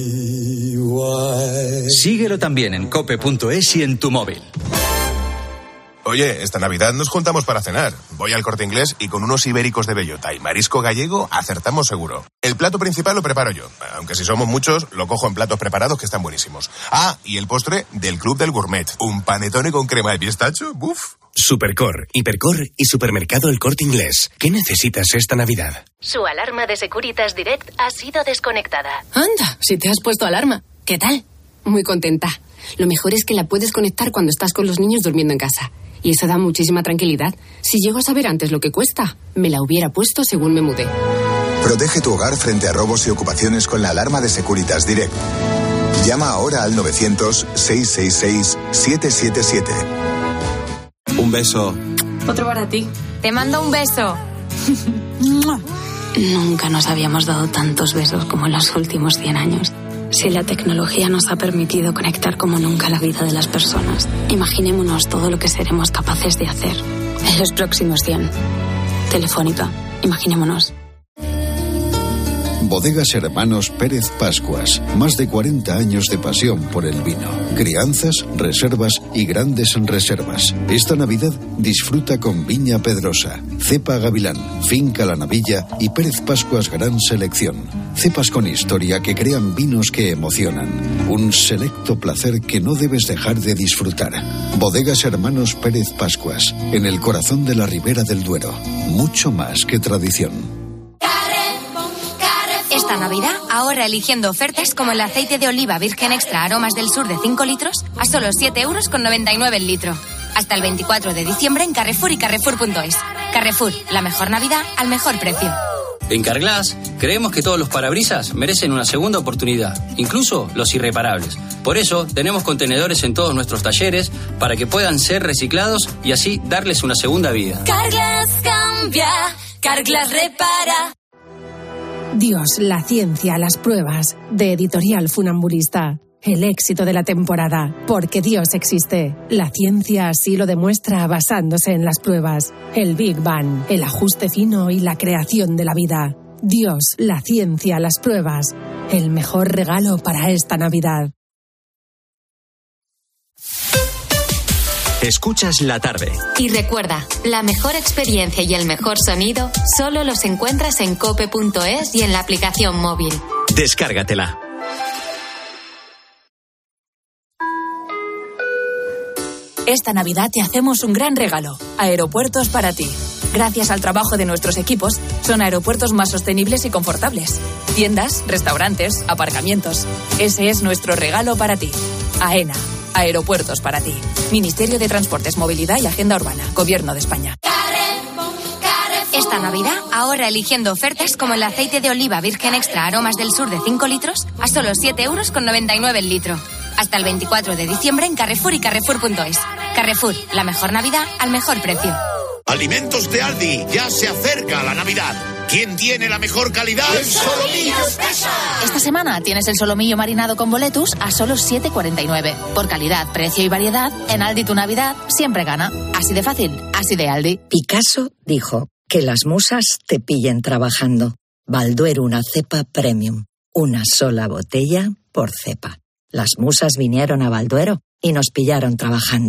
Síguelo también en cope punto es y en tu móvil. Oye, esta Navidad nos juntamos para cenar. Voy al Corte Inglés y con unos ibéricos de bellota y marisco gallego acertamos seguro. El plato principal lo preparo yo. Aunque si somos muchos, lo cojo en platos preparados que están buenísimos. Ah, y el postre del Club del Gourmet. Un panetone con crema de pistacho, ¡buf! Supercor, Hipercor y Supermercado El Corte Inglés. ¿Qué necesitas esta Navidad? Su alarma de Securitas Direct ha sido desconectada. Anda, si te has puesto alarma. ¿Qué tal? Muy contenta. Lo mejor es que la puedes conectar cuando estás con los niños durmiendo en casa. Y eso da muchísima tranquilidad. Si llego a saber antes lo que cuesta, me la hubiera puesto según me mudé. Protege tu hogar frente a robos y ocupaciones con la alarma de Securitas Direct. Llama ahora al novecientos, seiscientos sesenta y seis, setecientos setenta y siete. Un beso. Otro para ti. Te mando un beso. Nunca nos habíamos dado tantos besos como en los últimos cien años. Si la tecnología nos ha permitido conectar como nunca la vida de las personas, imaginémonos todo lo que seremos capaces de hacer en los próximos cien. Telefónica, imaginémonos. Bodegas Hermanos Pérez Pascuas. Más de cuarenta años de pasión por el vino. Crianzas, reservas y grandes reservas. Esta Navidad disfruta con Viña Pedrosa, Cepa Gavilán, Finca La Navilla y Pérez Pascuas Gran Selección. Cepas con historia que crean vinos que emocionan. Un selecto placer que no debes dejar de disfrutar. Bodegas Hermanos Pérez Pascuas. En el corazón de la Ribera del Duero. Mucho más que tradición. Esta Navidad ahorra eligiendo ofertas como el aceite de oliva virgen extra aromas del sur de cinco litros a solo siete euros con noventa y nueve el litro. Hasta el veinticuatro de diciembre en Carrefour y Carrefour punto es. Carrefour, la mejor Navidad al mejor precio. En Carglass creemos que todos los parabrisas merecen una segunda oportunidad, incluso los irreparables. Por eso tenemos contenedores en todos nuestros talleres para que puedan ser reciclados y así darles una segunda vida. Carglass cambia, Carglass repara. Dios, la ciencia, las pruebas, de Editorial Funambulista. El éxito de la temporada, porque Dios existe. La ciencia así lo demuestra basándose en las pruebas. El Big Bang, el ajuste fino y la creación de la vida. Dios, la ciencia, las pruebas. El mejor regalo para esta Navidad. Escuchas la tarde. Y recuerda, la mejor experiencia y el mejor sonido solo los encuentras en cope punto es y en la aplicación móvil. Descárgatela. Esta Navidad te hacemos un gran regalo. Aeropuertos para ti. Gracias al trabajo de nuestros equipos, son aeropuertos más sostenibles y confortables. Tiendas, restaurantes, aparcamientos. Ese es nuestro regalo para ti. AENA. Aeropuertos para ti. Ministerio de Transportes, Movilidad y Agenda Urbana. Gobierno de España. Esta Navidad ahorra eligiendo ofertas como el aceite de oliva virgen extra aromas del sur de cinco litros a solo siete euros con noventa y nueve el litro. Hasta el veinticuatro de diciembre en Carrefour y Carrefour punto es. Carrefour, la mejor Navidad al mejor precio. Alimentos de Aldi, ya se acerca la Navidad. ¿Quién tiene la mejor calidad? ¡El solomillo Espesa! Esta semana tienes el solomillo marinado con boletus a solo siete cuarenta y nueve. Por calidad, precio y variedad, en Aldi tu Navidad siempre gana. Así de fácil, así de Aldi. Picasso dijo que las musas te pillen trabajando. Balduero una cepa premium. Una sola botella por cepa. Las musas vinieron a Balduero y nos pillaron trabajando.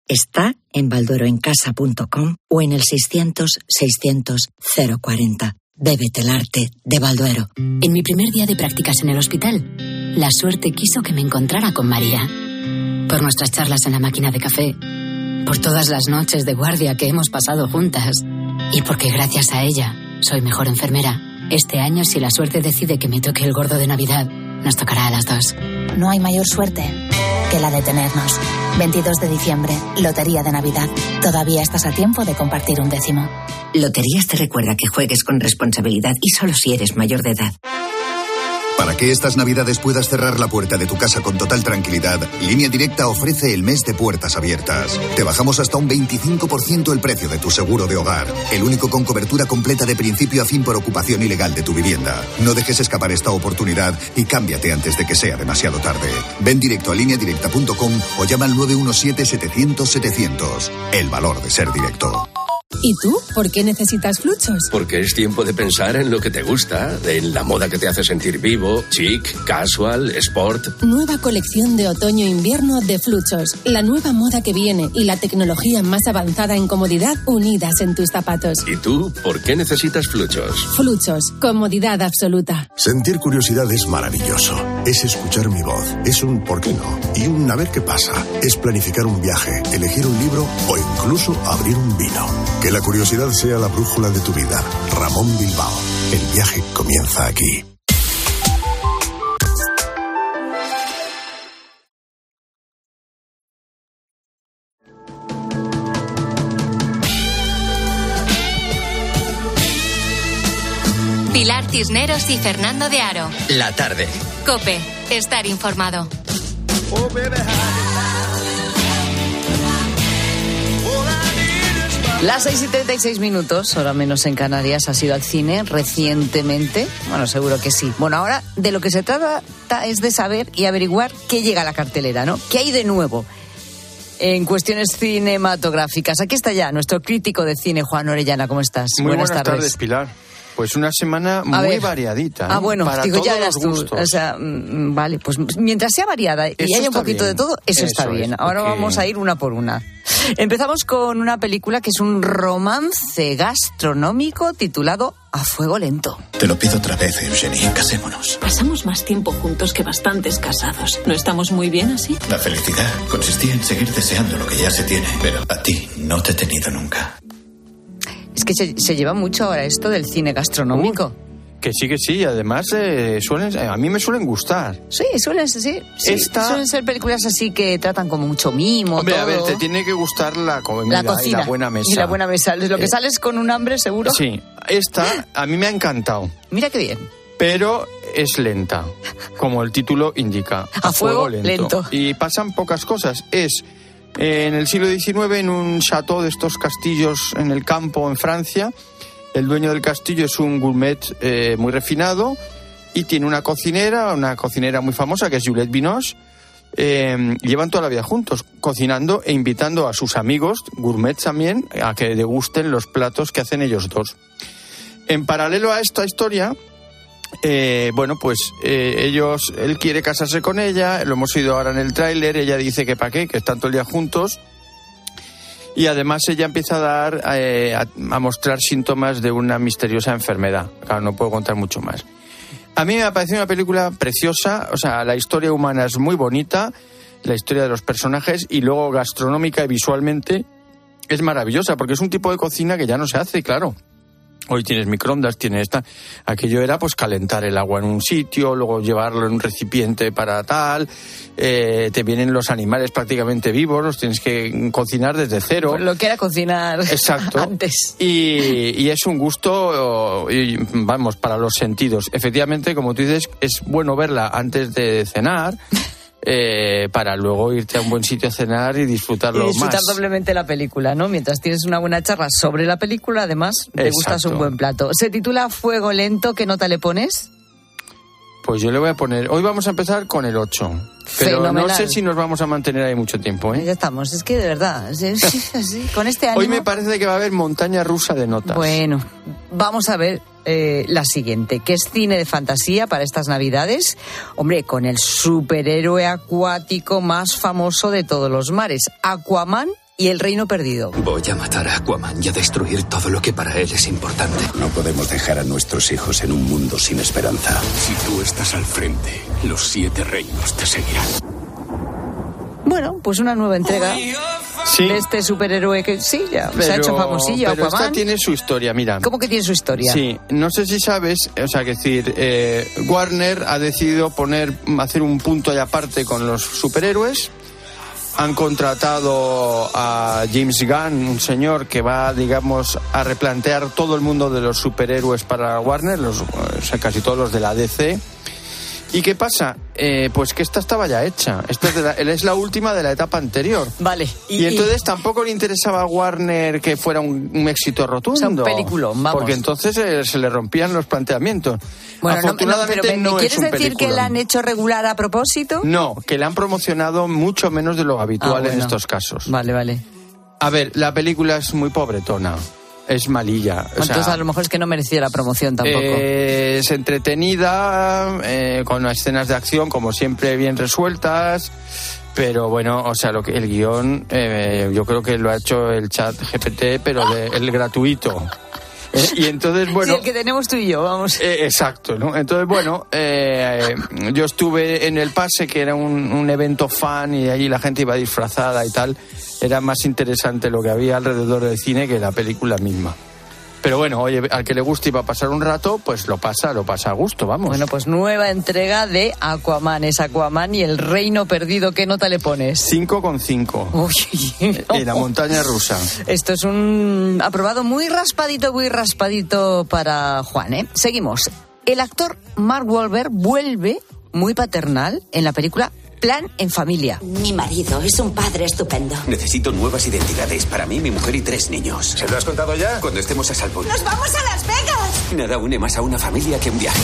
Está en baldueroencasa punto com o en el seiscientos seiscientos cero cuarenta. Bébete el arte de Balduero. En mi primer día de prácticas en el hospital, la suerte quiso que me encontrara con María. Por nuestras charlas en la máquina de café, por todas las noches de guardia que hemos pasado juntas y porque gracias a ella soy mejor enfermera. Este año, si la suerte decide que me toque el gordo de Navidad, nos tocará a las dos. No hay mayor suerte que la de tenernos. veintidós de diciembre, Lotería de Navidad. Todavía estás a tiempo de compartir un décimo. Loterías te recuerda que juegues con responsabilidad y solo si eres mayor de edad. Para que estas Navidades puedas cerrar la puerta de tu casa con total tranquilidad, Línea Directa ofrece el mes de puertas abiertas. Te bajamos hasta un veinticinco por ciento el precio de tu seguro de hogar, el único con cobertura completa de principio a fin por ocupación ilegal de tu vivienda. No dejes escapar esta oportunidad y cámbiate antes de que sea demasiado tarde. Ven directo a línea directa punto com o llama al nueve uno siete, setecientos, setecientos. El valor de ser directo. ¿Y tú? ¿Por qué necesitas Fluchos? Porque es tiempo de pensar en lo que te gusta, en la moda que te hace sentir vivo, chic, casual, sport. Nueva colección de otoño-invierno de Fluchos. La nueva moda que viene y la tecnología más avanzada en comodidad unidas en tus zapatos. ¿Y tú? ¿Por qué necesitas Fluchos? Fluchos. Comodidad absoluta. Sentir curiosidad es maravilloso. Es escuchar mi voz. Es un ¿por qué no? Y un a ver qué pasa. Es planificar un viaje, elegir un libro o incluso abrir un vino. Que la curiosidad sea la brújula de tu vida. Ramón Bilbao. El viaje comienza aquí. Pilar Cisneros y Fernando de Aro. La tarde. COPE. Estar informado. Las seis y treinta y seis minutos, hora menos en Canarias, has ido al cine recientemente. Bueno, seguro que sí. Bueno, ahora de lo que se trata es de saber y averiguar qué llega a la cartelera, ¿no? ¿Qué hay de nuevo en cuestiones cinematográficas? Aquí está ya nuestro crítico de cine, Juan Orellana. ¿Cómo estás? Muy buenas, buenas tardes. tardes, Pilar. Pues una semana muy ver. variadita. ¿eh? Ah, bueno, para digo, todos ya eras los tú. gustos. O sea, mm, vale, pues mientras sea variada y eso haya un poquito bien. de todo, eso, eso está bien. Es, Ahora porque... vamos a ir una por una. Empezamos con una película que es un romance gastronómico titulado A Fuego Lento. Te lo pido otra vez, Eugenie, casémonos. Pasamos más tiempo juntos que bastantes casados. ¿No estamos muy bien así? La felicidad consistía en seguir deseando lo que ya se tiene, pero a ti no te he tenido nunca. Es que se, se lleva mucho ahora esto del cine gastronómico. Uh. Que sí, que sí, además eh, suelen, a mí me suelen gustar. Sí, suelen, sí, sí, Esta... suelen ser películas así que tratan como mucho mimo. Hombre, todo. a ver, te tiene que gustar la comida la cocina, y la buena mesa. Y la buena mesa, lo que eh, sales con un hambre seguro. Sí, esta a mí me ha encantado. Mira qué bien. Pero es lenta, como el título indica. A, a fuego, fuego lento. lento. Y pasan pocas cosas. Es eh, en el siglo diecinueve, en un chateau de estos castillos en el campo en Francia. El dueño del castillo es un gourmet eh, muy refinado y tiene una cocinera, una cocinera muy famosa que es Juliette Binoche. Eh, llevan toda la vida juntos, cocinando e invitando a sus amigos, gourmets también, a que degusten los platos que hacen ellos dos. En paralelo a esta historia, eh, bueno, pues eh, ellos, él quiere casarse con ella, lo hemos oído ahora en el tráiler, ella dice que para qué, que están todo el día juntos. Y además ella empieza a dar, eh, a, a mostrar síntomas de una misteriosa enfermedad. Claro, no puedo contar mucho más. A mí me ha parecido una película preciosa, o sea, la historia humana es muy bonita, la historia de los personajes, y luego gastronómica y visualmente es maravillosa, porque es un tipo de cocina que ya no se hace, claro. Hoy tienes microondas, tienes esta... Aquello era pues calentar el agua en un sitio, luego llevarlo en un recipiente para tal... Eh, te vienen los animales prácticamente vivos, los tienes que cocinar desde cero. Lo que era cocinar Exacto. antes. Y, y es un gusto, y, vamos, para los sentidos. Efectivamente, como tú dices, es bueno verla antes de cenar... Eh, para luego irte a un buen sitio a cenar y disfrutarlo más. Y disfrutar más. doblemente la película, ¿no? Mientras tienes una buena charla sobre la película, además, te Exacto. gustas un buen plato. Se titula Fuego Lento, ¿qué nota le pones? Pues yo le voy a poner... Hoy vamos a empezar con el ocho. Pero Fenomenal. No sé si nos vamos a mantener ahí mucho tiempo, ¿eh? Ya estamos, es que de verdad, sí, sí, sí, con este ánimo... Hoy me parece que va a haber montaña rusa de notas. Bueno, vamos a ver eh, la siguiente, que es cine de fantasía para estas Navidades. Hombre, con el superhéroe acuático más famoso de todos los mares, Aquaman, y el Reino Perdido. Voy a matar a Aquaman y a destruir todo lo que para él es importante. No podemos dejar a nuestros hijos en un mundo sin esperanza. Si tú estás al frente, los siete reinos te seguirán. Bueno, pues una nueva entrega sí. de este superhéroe que sí, ya pero, se ha hecho famosillo, pero Aquaman. Esta tiene su historia, mira. ¿Cómo que tiene su historia? Sí, no sé si sabes, o sea, que decir, eh, Warner ha decidido poner, hacer un punto y aparte con los superhéroes. Han contratado a James Gunn, un señor que va, digamos, a replantear todo el mundo de los superhéroes para Warner, los, o sea, casi todos los de la D C. ¿Y qué pasa? Eh, pues que esta estaba ya hecha. Esta es, de la, es la última de la etapa anterior. Vale. Y, y entonces tampoco le interesaba a Warner que fuera un, un éxito rotundo. O sea, un peliculón, vamos. Porque entonces eh, se le rompían los planteamientos. Bueno, Afortunadamente no, no, pero ¿me, no ¿me quieres es un decir peliculón. que la han hecho regular a propósito? No, que la han promocionado mucho menos de lo habitual ah, bueno. en estos casos. Vale, vale. A ver, la película es muy pobretona. Es malilla. O Entonces sea, a lo mejor es que no merecía la promoción tampoco. Eh, es entretenida, eh, con escenas de acción como siempre bien resueltas, pero bueno, o sea, lo que el guión eh, yo creo que lo ha hecho el chat G P T, pero de, el gratuito. Eh, y entonces, bueno... Sí, el que tenemos tú y yo, vamos. Eh, exacto, ¿no? Entonces, bueno, eh, yo estuve en el Pase, que era un, un evento fan, y allí la gente iba disfrazada y tal. Era más interesante lo que había alrededor del cine que la película misma. Pero bueno, oye, al que le guste y va a pasar un rato, pues lo pasa, lo pasa a gusto, vamos. Bueno, pues nueva entrega de Aquaman. Es Aquaman y el Reino Perdido. ¿Qué nota le pones? cinco con cinco. Uy, no. Y la montaña rusa. Esto es un aprobado muy raspadito, muy raspadito para Juan, ¿eh? Seguimos. El actor Mark Wahlberg vuelve muy paternal en la película Plan en Familia. Mi marido es un padre estupendo. Necesito nuevas identidades para mí, mi mujer y tres niños. ¿Se lo has contado ya? Cuando estemos a salvo. ¡Nos vamos a Las Vegas! Nada une más a una familia que un viaje.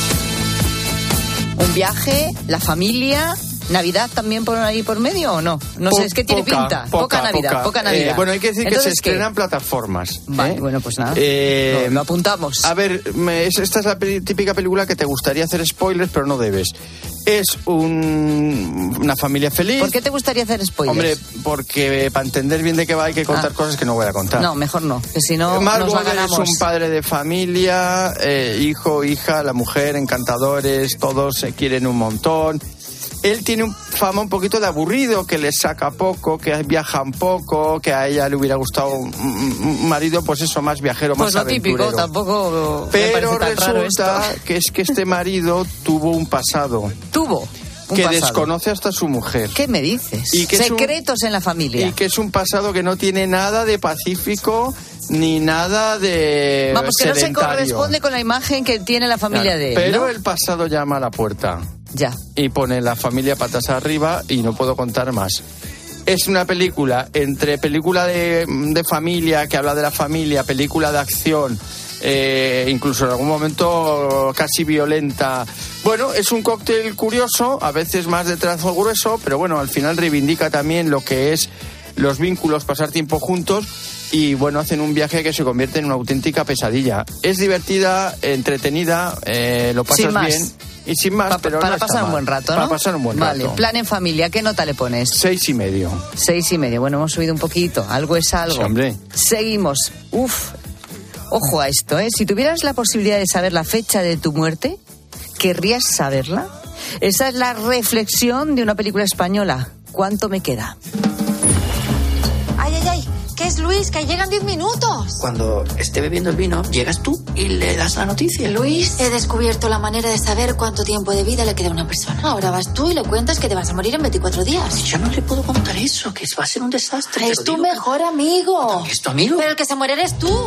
Un viaje, la familia... ¿Navidad también por ahí por medio o no? No po- sé, es que tiene poca, pinta. Poca, poca Navidad, poca, poca Navidad. Eh, bueno, hay que decir Entonces, que se estrenan ¿qué? plataformas. Vale, ¿eh? bueno, pues nada. Eh, lo, lo apuntamos. A ver, me, es, esta es la peli- típica película que te gustaría hacer spoilers, pero no debes. Es un, una familia feliz. ¿Por qué te gustaría hacer spoilers? Hombre, porque para entender bien de qué va hay que contar Ah. cosas que no voy a contar. No, mejor no, que si no Mark nos la Wahlberg ganamos. es un padre de familia, eh, hijo, hija, la mujer, encantadores, todos se quieren un montón. Él tiene un fama un poquito de aburrido, que le saca poco, que viajan poco, que a ella le hubiera gustado un, un marido, pues eso, más viajero, Pues más lo típico, aventurero. tampoco Pero me parece tan raro resulta esto. que es que este marido tuvo un pasado. Tuvo un que pasado. desconoce hasta su mujer. ¿Qué me dices? Y que es un- Secretos en la familia. Y que es un pasado que no tiene nada de pacífico ni nada de Vamos, que no se sedentario. corresponde con la imagen que tiene la familia Claro, de él, Pero ¿no? el pasado llama a la puerta. Ya. Y pone la familia patas arriba y no puedo contar más. Es una película entre película de, de familia, que habla de la familia, película de acción, eh, incluso en algún momento casi violenta. Bueno, es un cóctel curioso, a veces más de trazo grueso, pero bueno, al final reivindica también lo que es los vínculos, pasar tiempo juntos. Y bueno, hacen un viaje que se convierte en una auténtica pesadilla. Es divertida, entretenida, eh, lo pasas Sin más. bien. Y sin más, Pa- pero para no está pasar un mal. buen rato, ¿no? Para pasar un buen vale, rato. Plan en Familia, ¿qué nota le pones? Seis y medio. Seis y medio. Bueno, hemos subido un poquito. Algo es algo. Sí, hombre. Seguimos. Uf. Ojo a esto, ¿eh? Si tuvieras la posibilidad de saber la fecha de tu muerte, ¿querrías saberla? Esa es la reflexión de una película española. ¿Cuánto me queda? Ay, ay, ay. ¿Qué es, Luis? Que llegan diez minutos. Cuando esté bebiendo el vino, llegas tú y le das la noticia. Luis, he descubierto la manera de saber cuánto tiempo de vida le queda a una persona. Ahora vas tú y le cuentas que te vas a morir en veinticuatro días. Yo no le puedo contar eso, que va a ser un desastre. te Es lo tu digo. mejor amigo. ¿Es tu amigo? Pero el que se muere eres tú.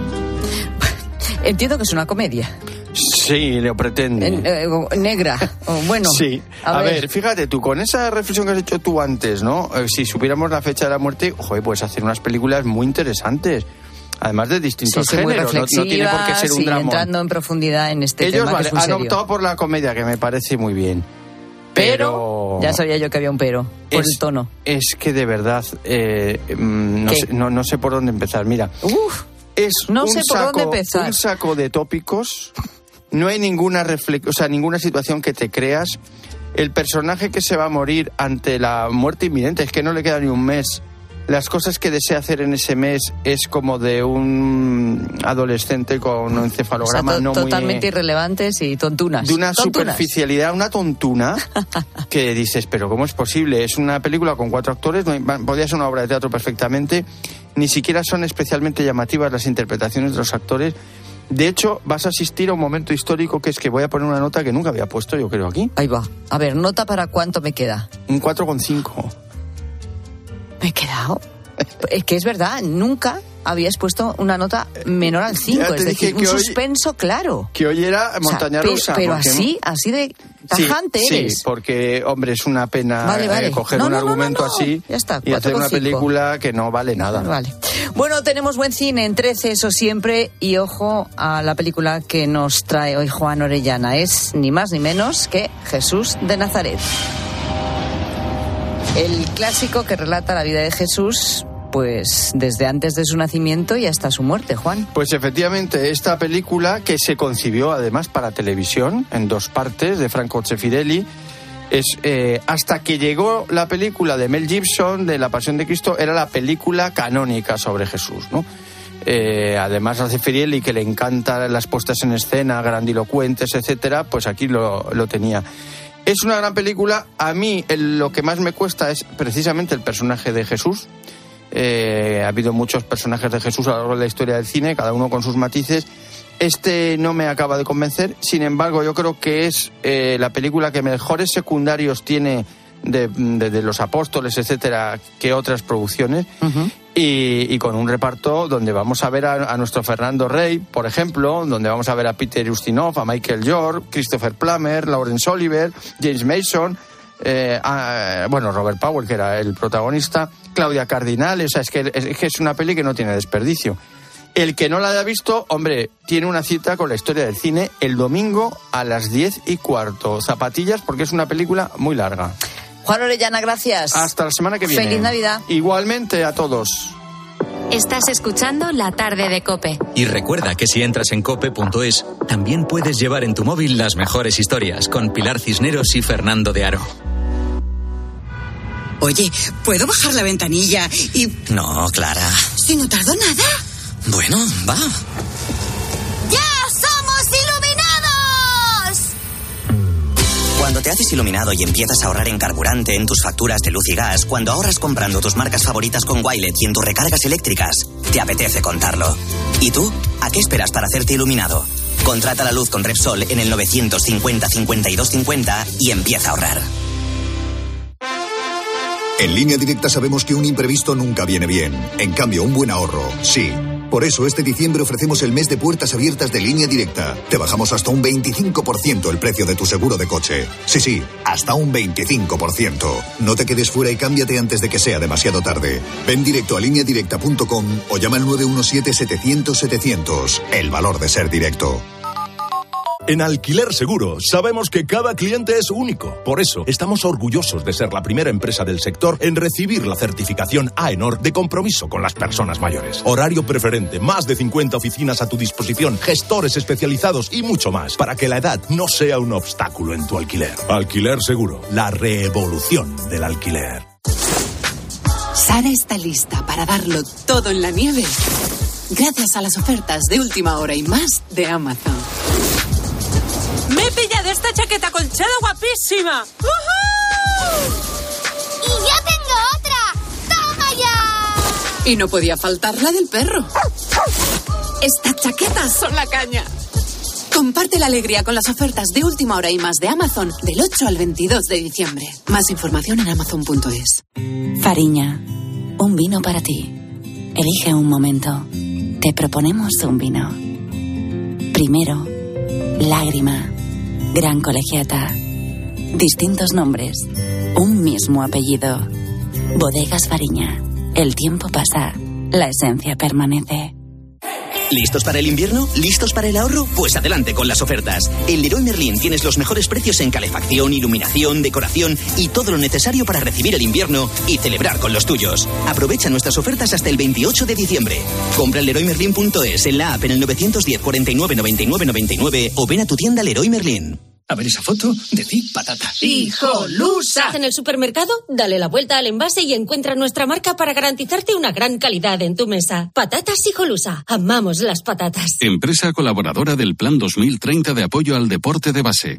Entiendo que es una comedia. Sí, lo pretende. En- eh, negra. O bueno. Sí. A, A, ver. ver. fíjate tú, con esa reflexión que has hecho tú antes, ¿no? Eh, si supiéramos la fecha de la muerte, joder, puedes hacer unas películas muy interesantes. Además de Sí, distintos sí, muy géneros. No, no tiene por qué ser reflexiva, un sí, drama. entrando en profundidad en este Ellos tema vale, que es muy han serio. optado por la comedia, que me parece muy bien. Pero... Ya sabía yo que había un pero, por es, el tono. Es que de verdad, eh, mm, no, ¿Qué? sé, no, no sé por dónde empezar. Mira, Uf, es no un, sé por saco, dónde empezar. un saco de tópicos. No hay ninguna reflex- o sea, ninguna situación que te creas. El personaje que se va a morir ante la muerte inminente, es que no le queda ni un mes las cosas que desea hacer en ese mes es como de un adolescente con un encefalograma, o sea, to- no totalmente muy, irrelevantes y tontunas. De una tontunas. superficialidad, una tontuna, que dices, pero ¿cómo es posible? Es una película con cuatro actores, no hay, podría ser una obra de teatro perfectamente, ni siquiera son especialmente llamativas las interpretaciones de los actores. De hecho, vas a asistir a un momento histórico que es que voy a poner una nota que nunca había puesto, yo creo, aquí. Ahí va. A ver, ¿nota para cuánto me queda? Un cuatro coma cinco. Me he quedado. Es que es verdad, nunca habías puesto una nota menor al cinco, es decir, un suspenso hoy, claro. Que hoy era montaña o sea, rusa. Pero, pero así, así de tajante sí, eres. Sí, porque, hombre, es una pena vale, vale. Eh, coger no, un no, argumento no, no, no. así ya está, y hacer una película que no vale nada. Vale. Bueno, tenemos buen cine en trece, eso siempre, y ojo a la película que nos trae hoy Juan Orellana. Es ni más ni menos que Jesús de Nazaret. El clásico que relata la vida de Jesús, pues desde antes de su nacimiento y hasta su muerte, Juan. Pues efectivamente, esta película que se concibió además para televisión en dos partes de Franco Zeffirelli, es eh, hasta que llegó la película de Mel Gibson de La Pasión de Cristo, era la película canónica sobre Jesús, ¿no? Eh, además a Zeffirelli, que le encantan las puestas en escena grandilocuentes, etcétera, pues aquí lo, lo tenía. Es una gran película. A mí el, lo que más me cuesta es precisamente el personaje de Jesús. Eh, ha habido muchos personajes de Jesús a lo largo de la historia del cine, cada uno con sus matices. Este no me acaba de convencer, sin embargo yo creo que es eh, la película que mejores secundarios tiene de, de, de los apóstoles, etcétera, que otras producciones. Uh-huh. y, y con un reparto donde vamos a ver a, a nuestro Fernando Rey, por ejemplo, donde vamos a ver a Peter Ustinov, a Michael York, Christopher Plummer, Laurence Olivier, James Mason, Eh, ah, bueno, Robert Powell, que era el protagonista, Claudia Cardinale, o sea, es que, es que es una peli que no tiene desperdicio. El que no la haya visto, hombre, tiene una cita con la historia del cine el domingo a las diez y cuarto. Zapatillas, porque es una película muy larga. Juan Orellana, gracias. Hasta la semana que viene. Feliz Navidad. Igualmente a todos. Estás escuchando La Tarde de COPE. Y recuerda que si entras en cope punto es, también puedes llevar en tu móvil las mejores historias con Pilar Cisneros y Fernando de Aro. Oye, ¿puedo bajar la ventanilla y...? No, Clara. ¿Si no tardo nada? Bueno, va. ¡Ya somos iluminados! Cuando te haces iluminado y empiezas a ahorrar en carburante, en tus facturas de luz y gas, cuando ahorras comprando tus marcas favoritas con Wilet y en tus recargas eléctricas, te apetece contarlo. ¿Y tú? ¿A qué esperas para hacerte iluminado? Contrata la luz con Repsol en el novecientos cincuenta cincuenta y dos cincuenta y empieza a ahorrar. En Línea Directa sabemos que un imprevisto nunca viene bien. En cambio, un buen ahorro, sí. Por eso, este diciembre ofrecemos el mes de puertas abiertas de Línea Directa. Te bajamos hasta un veinticinco por ciento el precio de tu seguro de coche. Sí, sí, hasta un veinticinco por ciento. No te quedes fuera y cámbiate antes de que sea demasiado tarde. Ven directo a línea directa punto com o llama al nueve uno siete setecientos setecientos. El valor de ser directo. En Alquiler Seguro sabemos que cada cliente es único. Por eso estamos orgullosos de ser la primera empresa del sector en recibir la certificación AENOR de compromiso con las personas mayores. Horario preferente, más de cincuenta oficinas a tu disposición, gestores especializados y mucho más para que la edad no sea un obstáculo en tu alquiler. Alquiler Seguro, la revolución del alquiler. Sara está lista para darlo todo en la nieve gracias a las ofertas de última hora y más de Amazon. ¡Me he pillado esta chaqueta colchada guapísima! ¡Uh-huh! ¡Y yo tengo otra! ¡Toma ya! Y no podía faltar la del perro. Estas chaquetas son la caña. Comparte la alegría con las ofertas de última hora y más de Amazon del ocho al veintidós de diciembre. Más información en amazon punto es. Fariña, un vino para ti. Elige un momento. Te proponemos un vino. Primero, Lágrima, Gran Colegiata. Distintos nombres, un mismo apellido. Bodegas Fariña. El tiempo pasa, la esencia permanece. ¿Listos para el invierno? ¿Listos para el ahorro? Pues adelante con las ofertas. En Leroy Merlin tienes los mejores precios en calefacción, iluminación, decoración y todo lo necesario para recibir el invierno y celebrar con los tuyos. Aprovecha nuestras ofertas hasta el veintiocho de diciembre. Compra en leroy merlin punto es, en la app en el nueve uno cero, cuarenta y nueve, noventa y nueve, noventa y nueve o ven a tu tienda Leroy Merlin. A ver esa foto, decid patata. ¡Hijolusa! En el supermercado, dale la vuelta al envase y encuentra nuestra marca para garantizarte una gran calidad en tu mesa. Patatas Hijolusa. Amamos las patatas. Empresa colaboradora del Plan dos mil treinta de apoyo al deporte de base.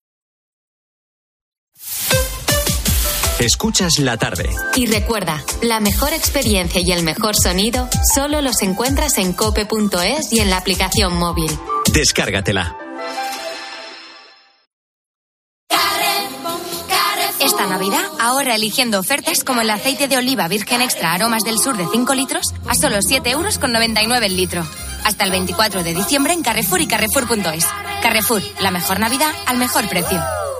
Escuchas la tarde. Y recuerda, la mejor experiencia y el mejor sonido solo los encuentras en cope punto es y en la aplicación móvil. Descárgatela. Esta Navidad, ahorra eligiendo ofertas como el aceite de oliva virgen extra aromas del sur de cinco litros a solo siete euros con noventa y nueve el litro. Hasta el veinticuatro de diciembre en Carrefour y Carrefour punto es. Carrefour, la mejor Navidad al mejor precio.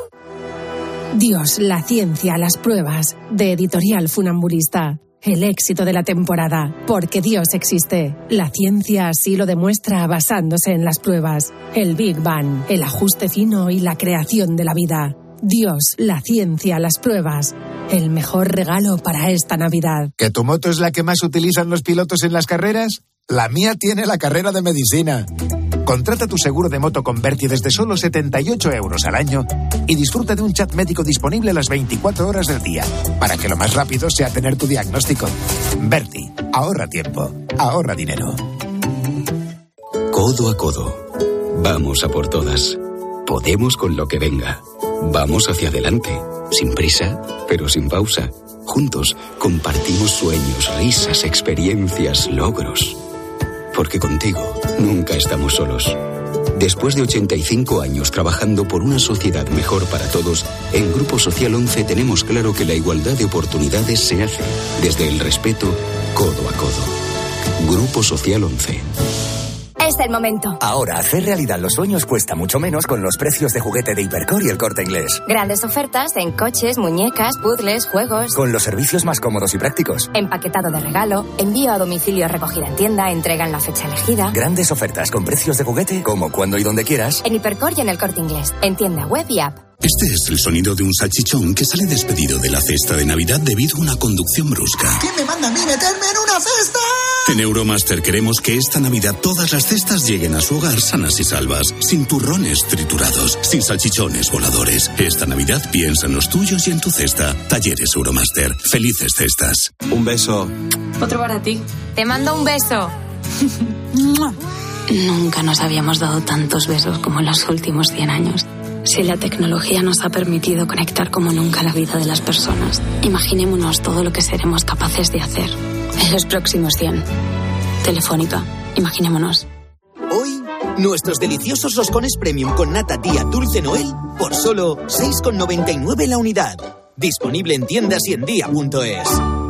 Dios, la ciencia, las pruebas, de Editorial Funambulista. El éxito de la temporada, porque Dios existe. La ciencia así lo demuestra basándose en las pruebas. El Big Bang, el ajuste fino y la creación de la vida. Dios, la ciencia, las pruebas. El mejor regalo para esta Navidad. ¿Que tu moto es la que más utilizan los pilotos en las carreras? La mía tiene la carrera de medicina. Contrata tu seguro de moto con Berti desde solo setenta y ocho euros al año y disfruta de un chat médico disponible las veinticuatro horas del día, para que lo más rápido sea tener tu diagnóstico. Berti, ahorra tiempo, ahorra dinero. Codo a codo. Vamos a por todas. Podemos con lo que venga. Vamos hacia adelante, sin prisa, pero sin pausa. Juntos compartimos sueños, risas, experiencias, logros. Porque contigo nunca estamos solos. Después de ochenta y cinco años trabajando por una sociedad mejor para todos, en Grupo Social once tenemos claro que la igualdad de oportunidades se hace desde el respeto, codo a codo. Grupo Social once. Es el momento. Ahora, hacer realidad los sueños cuesta mucho menos con los precios de juguete de Hipercor y El Corte Inglés. Grandes ofertas en coches, muñecas, puzzles, juegos. Con los servicios más cómodos y prácticos. Empaquetado de regalo, envío a domicilio, recogida en tienda, entrega en la fecha elegida. Grandes ofertas con precios de juguete, como, cuando y donde quieras. En Hipercor y en El Corte Inglés. En tienda web y app. Este es el sonido de un salchichón que sale despedido de la cesta de Navidad debido a una conducción brusca. ¿Quién me manda a mí meterme en una cesta? En Euromaster queremos que esta Navidad todas las cestas lleguen a su hogar sanas y salvas, sin turrones triturados, sin salchichones voladores. Esta Navidad piensa en los tuyos y en tu cesta. Talleres Euromaster. Felices cestas. Un beso. Otro para ti. Te mando un beso. Nunca nos habíamos dado tantos besos como en los últimos cien años. Si la tecnología nos ha permitido conectar como nunca la vida de las personas, imaginémonos todo lo que seremos capaces de hacer en los próximos cien. Telefónica, imaginémonos. Hoy, nuestros deliciosos roscones premium con nata Día Dulce Noel por solo seis con noventa y nueve la unidad. Disponible en tiendas y en día punto es.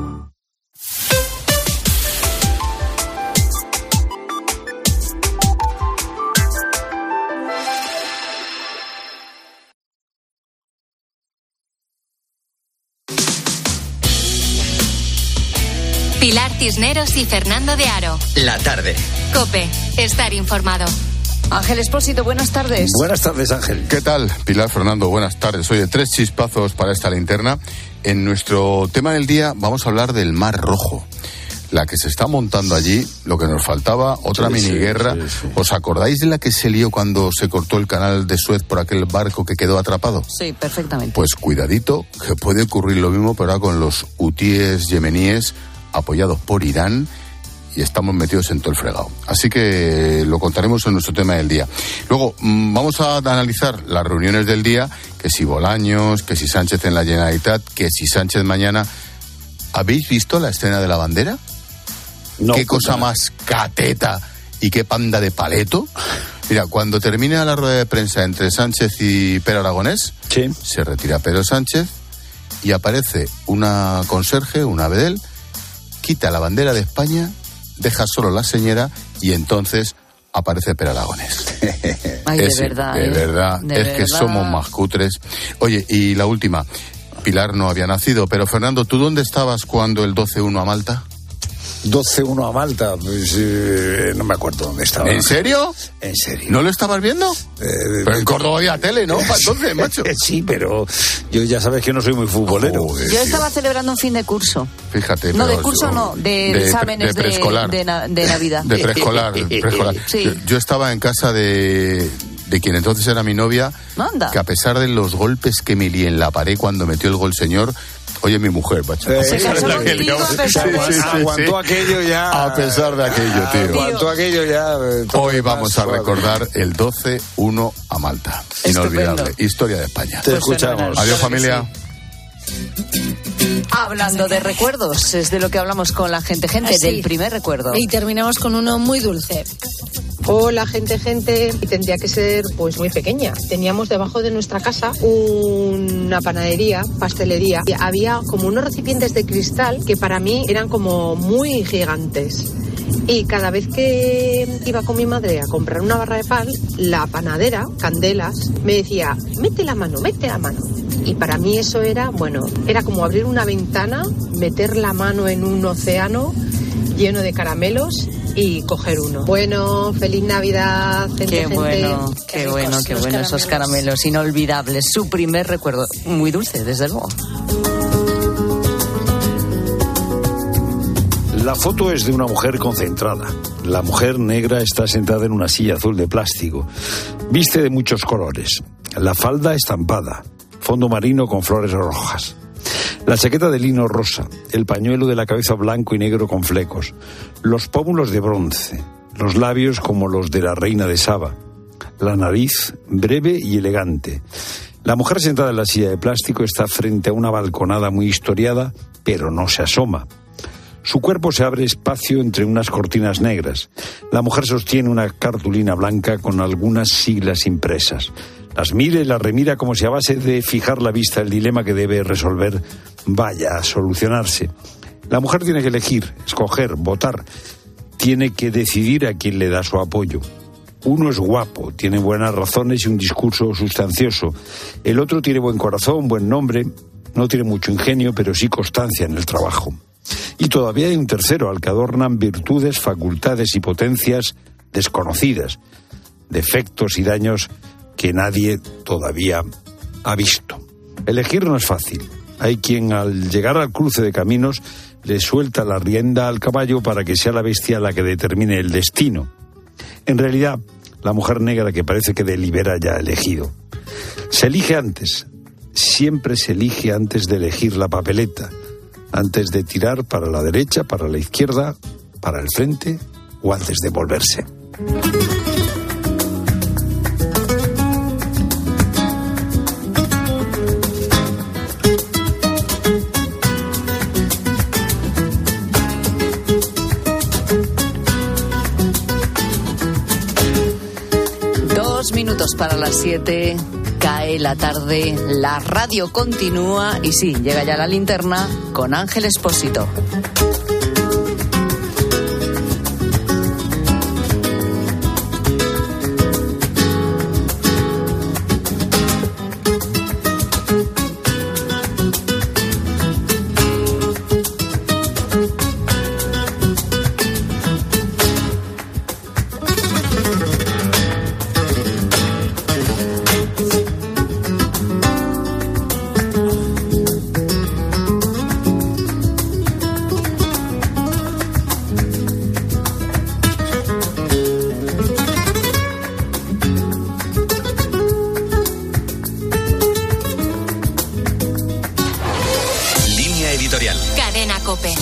Pilar Cisneros y Fernando de Aro. La tarde. COPE. Estar informado. Ángel Expósito, buenas tardes. Buenas tardes, Ángel. ¿Qué tal, Pilar, Fernando? Buenas tardes. Oye, tres chispazos para esta linterna. En nuestro tema del día vamos a hablar del Mar Rojo. La que se está montando allí, lo que nos faltaba, otra sí, miniguerra. Sí, sí, sí. ¿Os acordáis de la que se lió cuando se cortó el canal de Suez por aquel barco que quedó atrapado? Sí, perfectamente. Pues cuidadito, que puede ocurrir lo mismo, pero ahora con los hutíes yemeníes apoyados por Irán, y estamos metidos en todo el fregado. Así que lo contaremos en nuestro tema del día. Luego, mmm, vamos a analizar las reuniones del día, que si Bolaños, que si Sánchez en la Generalitat, que si Sánchez mañana. ¿Habéis visto la escena de la bandera? No, ¿Qué cosa nada. Más cateta y qué panda de paleto? Mira, cuando termina la rueda de prensa entre Sánchez y Pere Aragonés, sí. Se retira Pedro Sánchez y aparece una conserje, una bedel, quita la bandera de España, deja solo la señora y entonces aparece Pere Aragonés. Ay, de es, verdad. De ¿eh? verdad, de es verdad. Que somos más cutres. Oye, y la última, Pilar no había nacido, pero Fernando, ¿tú dónde estabas cuando el doce uno a Malta? doce uno a Malta, pues eh, no me acuerdo dónde estaba. ¿En serio? En serio. ¿No lo estabas viendo? Eh, pero en Córdoba había tele, ¿no? Entonces, macho. Sí, pero yo ya sabes que no soy muy futbolero. Oh, yo estaba celebrando un fin de curso. Fíjate. No, pero de curso yo, no, de, de exámenes de, preescolar, de, de, de Navidad. De preescolar, preescolar. Sí. Yo, yo estaba en casa de... de de quien entonces era mi novia, Anda. que a pesar de los golpes que me lié en la pared cuando metió el gol señor, oye, mi mujer, macho. Eh, se casó contigo a pesar de sí, sí, Aguantó sí. aquello ya. A pesar de aquello, tío. Aguantó aquello ya. eh, Hoy vamos a suave. recordar el doce uno a Malta. Inolvidable. Estupendo. Historia de España. Te escuchamos. Adiós, familia. Hablando de recuerdos, es de lo que hablamos con la gente, gente, Así. del primer recuerdo. Y terminamos con uno muy dulce. Hola, gente, gente. Y tendría que ser pues muy pequeña. Teníamos debajo de nuestra casa una panadería, pastelería. Y había como unos recipientes de cristal que para mí eran como muy gigantes. Y cada vez que iba con mi madre a comprar una barra de pan, la panadera, Candelas, me decía, mete la mano, mete la mano. Y para mí eso era, bueno, era como abrir una ventana, meter la mano en un océano lleno de caramelos y coger uno. Bueno, feliz Navidad, gente, Qué gente. bueno, qué, Qué bueno, ricos qué los bueno esos caramelos inolvidables. Su primer recuerdo, muy dulce, desde luego. La foto es de una mujer concentrada. La mujer negra está sentada en una silla azul de plástico. Viste de muchos colores. La falda estampada. Fondo marino con flores rojas. La chaqueta de lino rosa. El pañuelo de la cabeza blanco y negro con flecos. Los pómulos de bronce. Los labios como los de la reina de Saba. La nariz breve y elegante. La mujer sentada en la silla de plástico está frente a una balconada muy historiada, pero no se asoma. Su cuerpo se abre espacio entre unas cortinas negras. La mujer sostiene una cartulina blanca con algunas siglas impresas. Las mira y las remira como si a base de fijar la vista el dilema que debe resolver vaya a solucionarse. La mujer tiene que elegir, escoger, votar. Tiene que decidir a quién le da su apoyo. Uno es guapo, tiene buenas razones y un discurso sustancioso. El otro tiene buen corazón, buen nombre, no tiene mucho ingenio, pero sí constancia en el trabajo. Y todavía hay un tercero al que adornan virtudes, facultades y potencias desconocidas, defectos y daños que nadie todavía ha visto. Elegir no es fácil. Hay quien al llegar al cruce de caminos le suelta la rienda al caballo para que sea la bestia la que determine el destino. En realidad, la mujer negra que parece que delibera ya ha elegido. Se elige antes. Siempre se elige antes de elegir la papeleta. Antes de tirar para la derecha, para la izquierda, para el frente o antes de volverse. Dos minutos para las siete. Cae la tarde, la radio continúa y sí, llega ya la linterna con Ángel Expósito. Cadena COPE.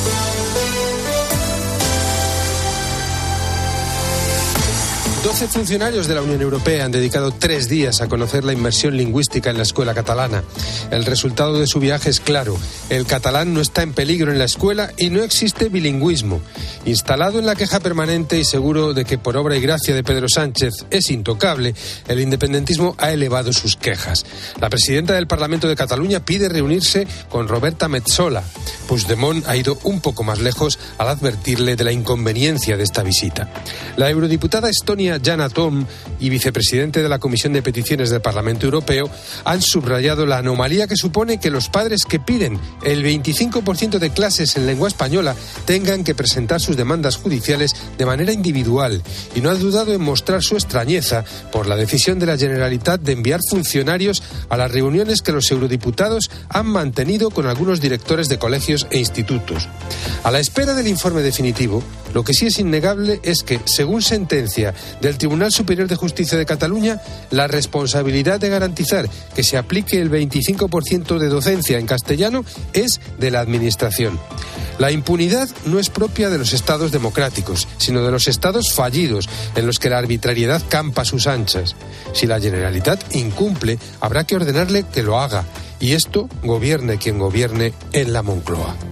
doce funcionarios de la Unión Europea han dedicado tres días a conocer la inmersión lingüística en la escuela catalana. El resultado de su viaje es claro. El catalán no está en peligro en la escuela y no existe bilingüismo. Instalado en la queja permanente y seguro de que por obra y gracia de Pedro Sánchez es intocable, el independentismo ha elevado sus quejas. La presidenta del Parlamento de Cataluña pide reunirse con Roberta Metsola. Puigdemont ha ido un poco más lejos al advertirle de la inconveniencia de esta visita. La eurodiputada estonia Yana Toom y vicepresidente de la Comisión de Peticiones del Parlamento Europeo han subrayado la anomalía que supone que los padres que piden el veinticinco por ciento de clases en lengua española tengan que presentar sus demandas judiciales de manera individual, y no ha dudado en mostrar su extrañeza por la decisión de la Generalitat de enviar funcionarios a las reuniones que los eurodiputados han mantenido con algunos directores de colegios e institutos. A la espera del informe definitivo, lo que sí es innegable es que, según sentencia del el Tribunal Superior de Justicia de Cataluña, la responsabilidad de garantizar que se aplique el veinticinco por ciento de docencia en castellano es de la Administración. La impunidad no es propia de los estados democráticos, sino de los estados fallidos, en los que la arbitrariedad campa a sus anchas. Si la Generalitat incumple, habrá que ordenarle que lo haga. Y esto, gobierne quien gobierne en la Moncloa.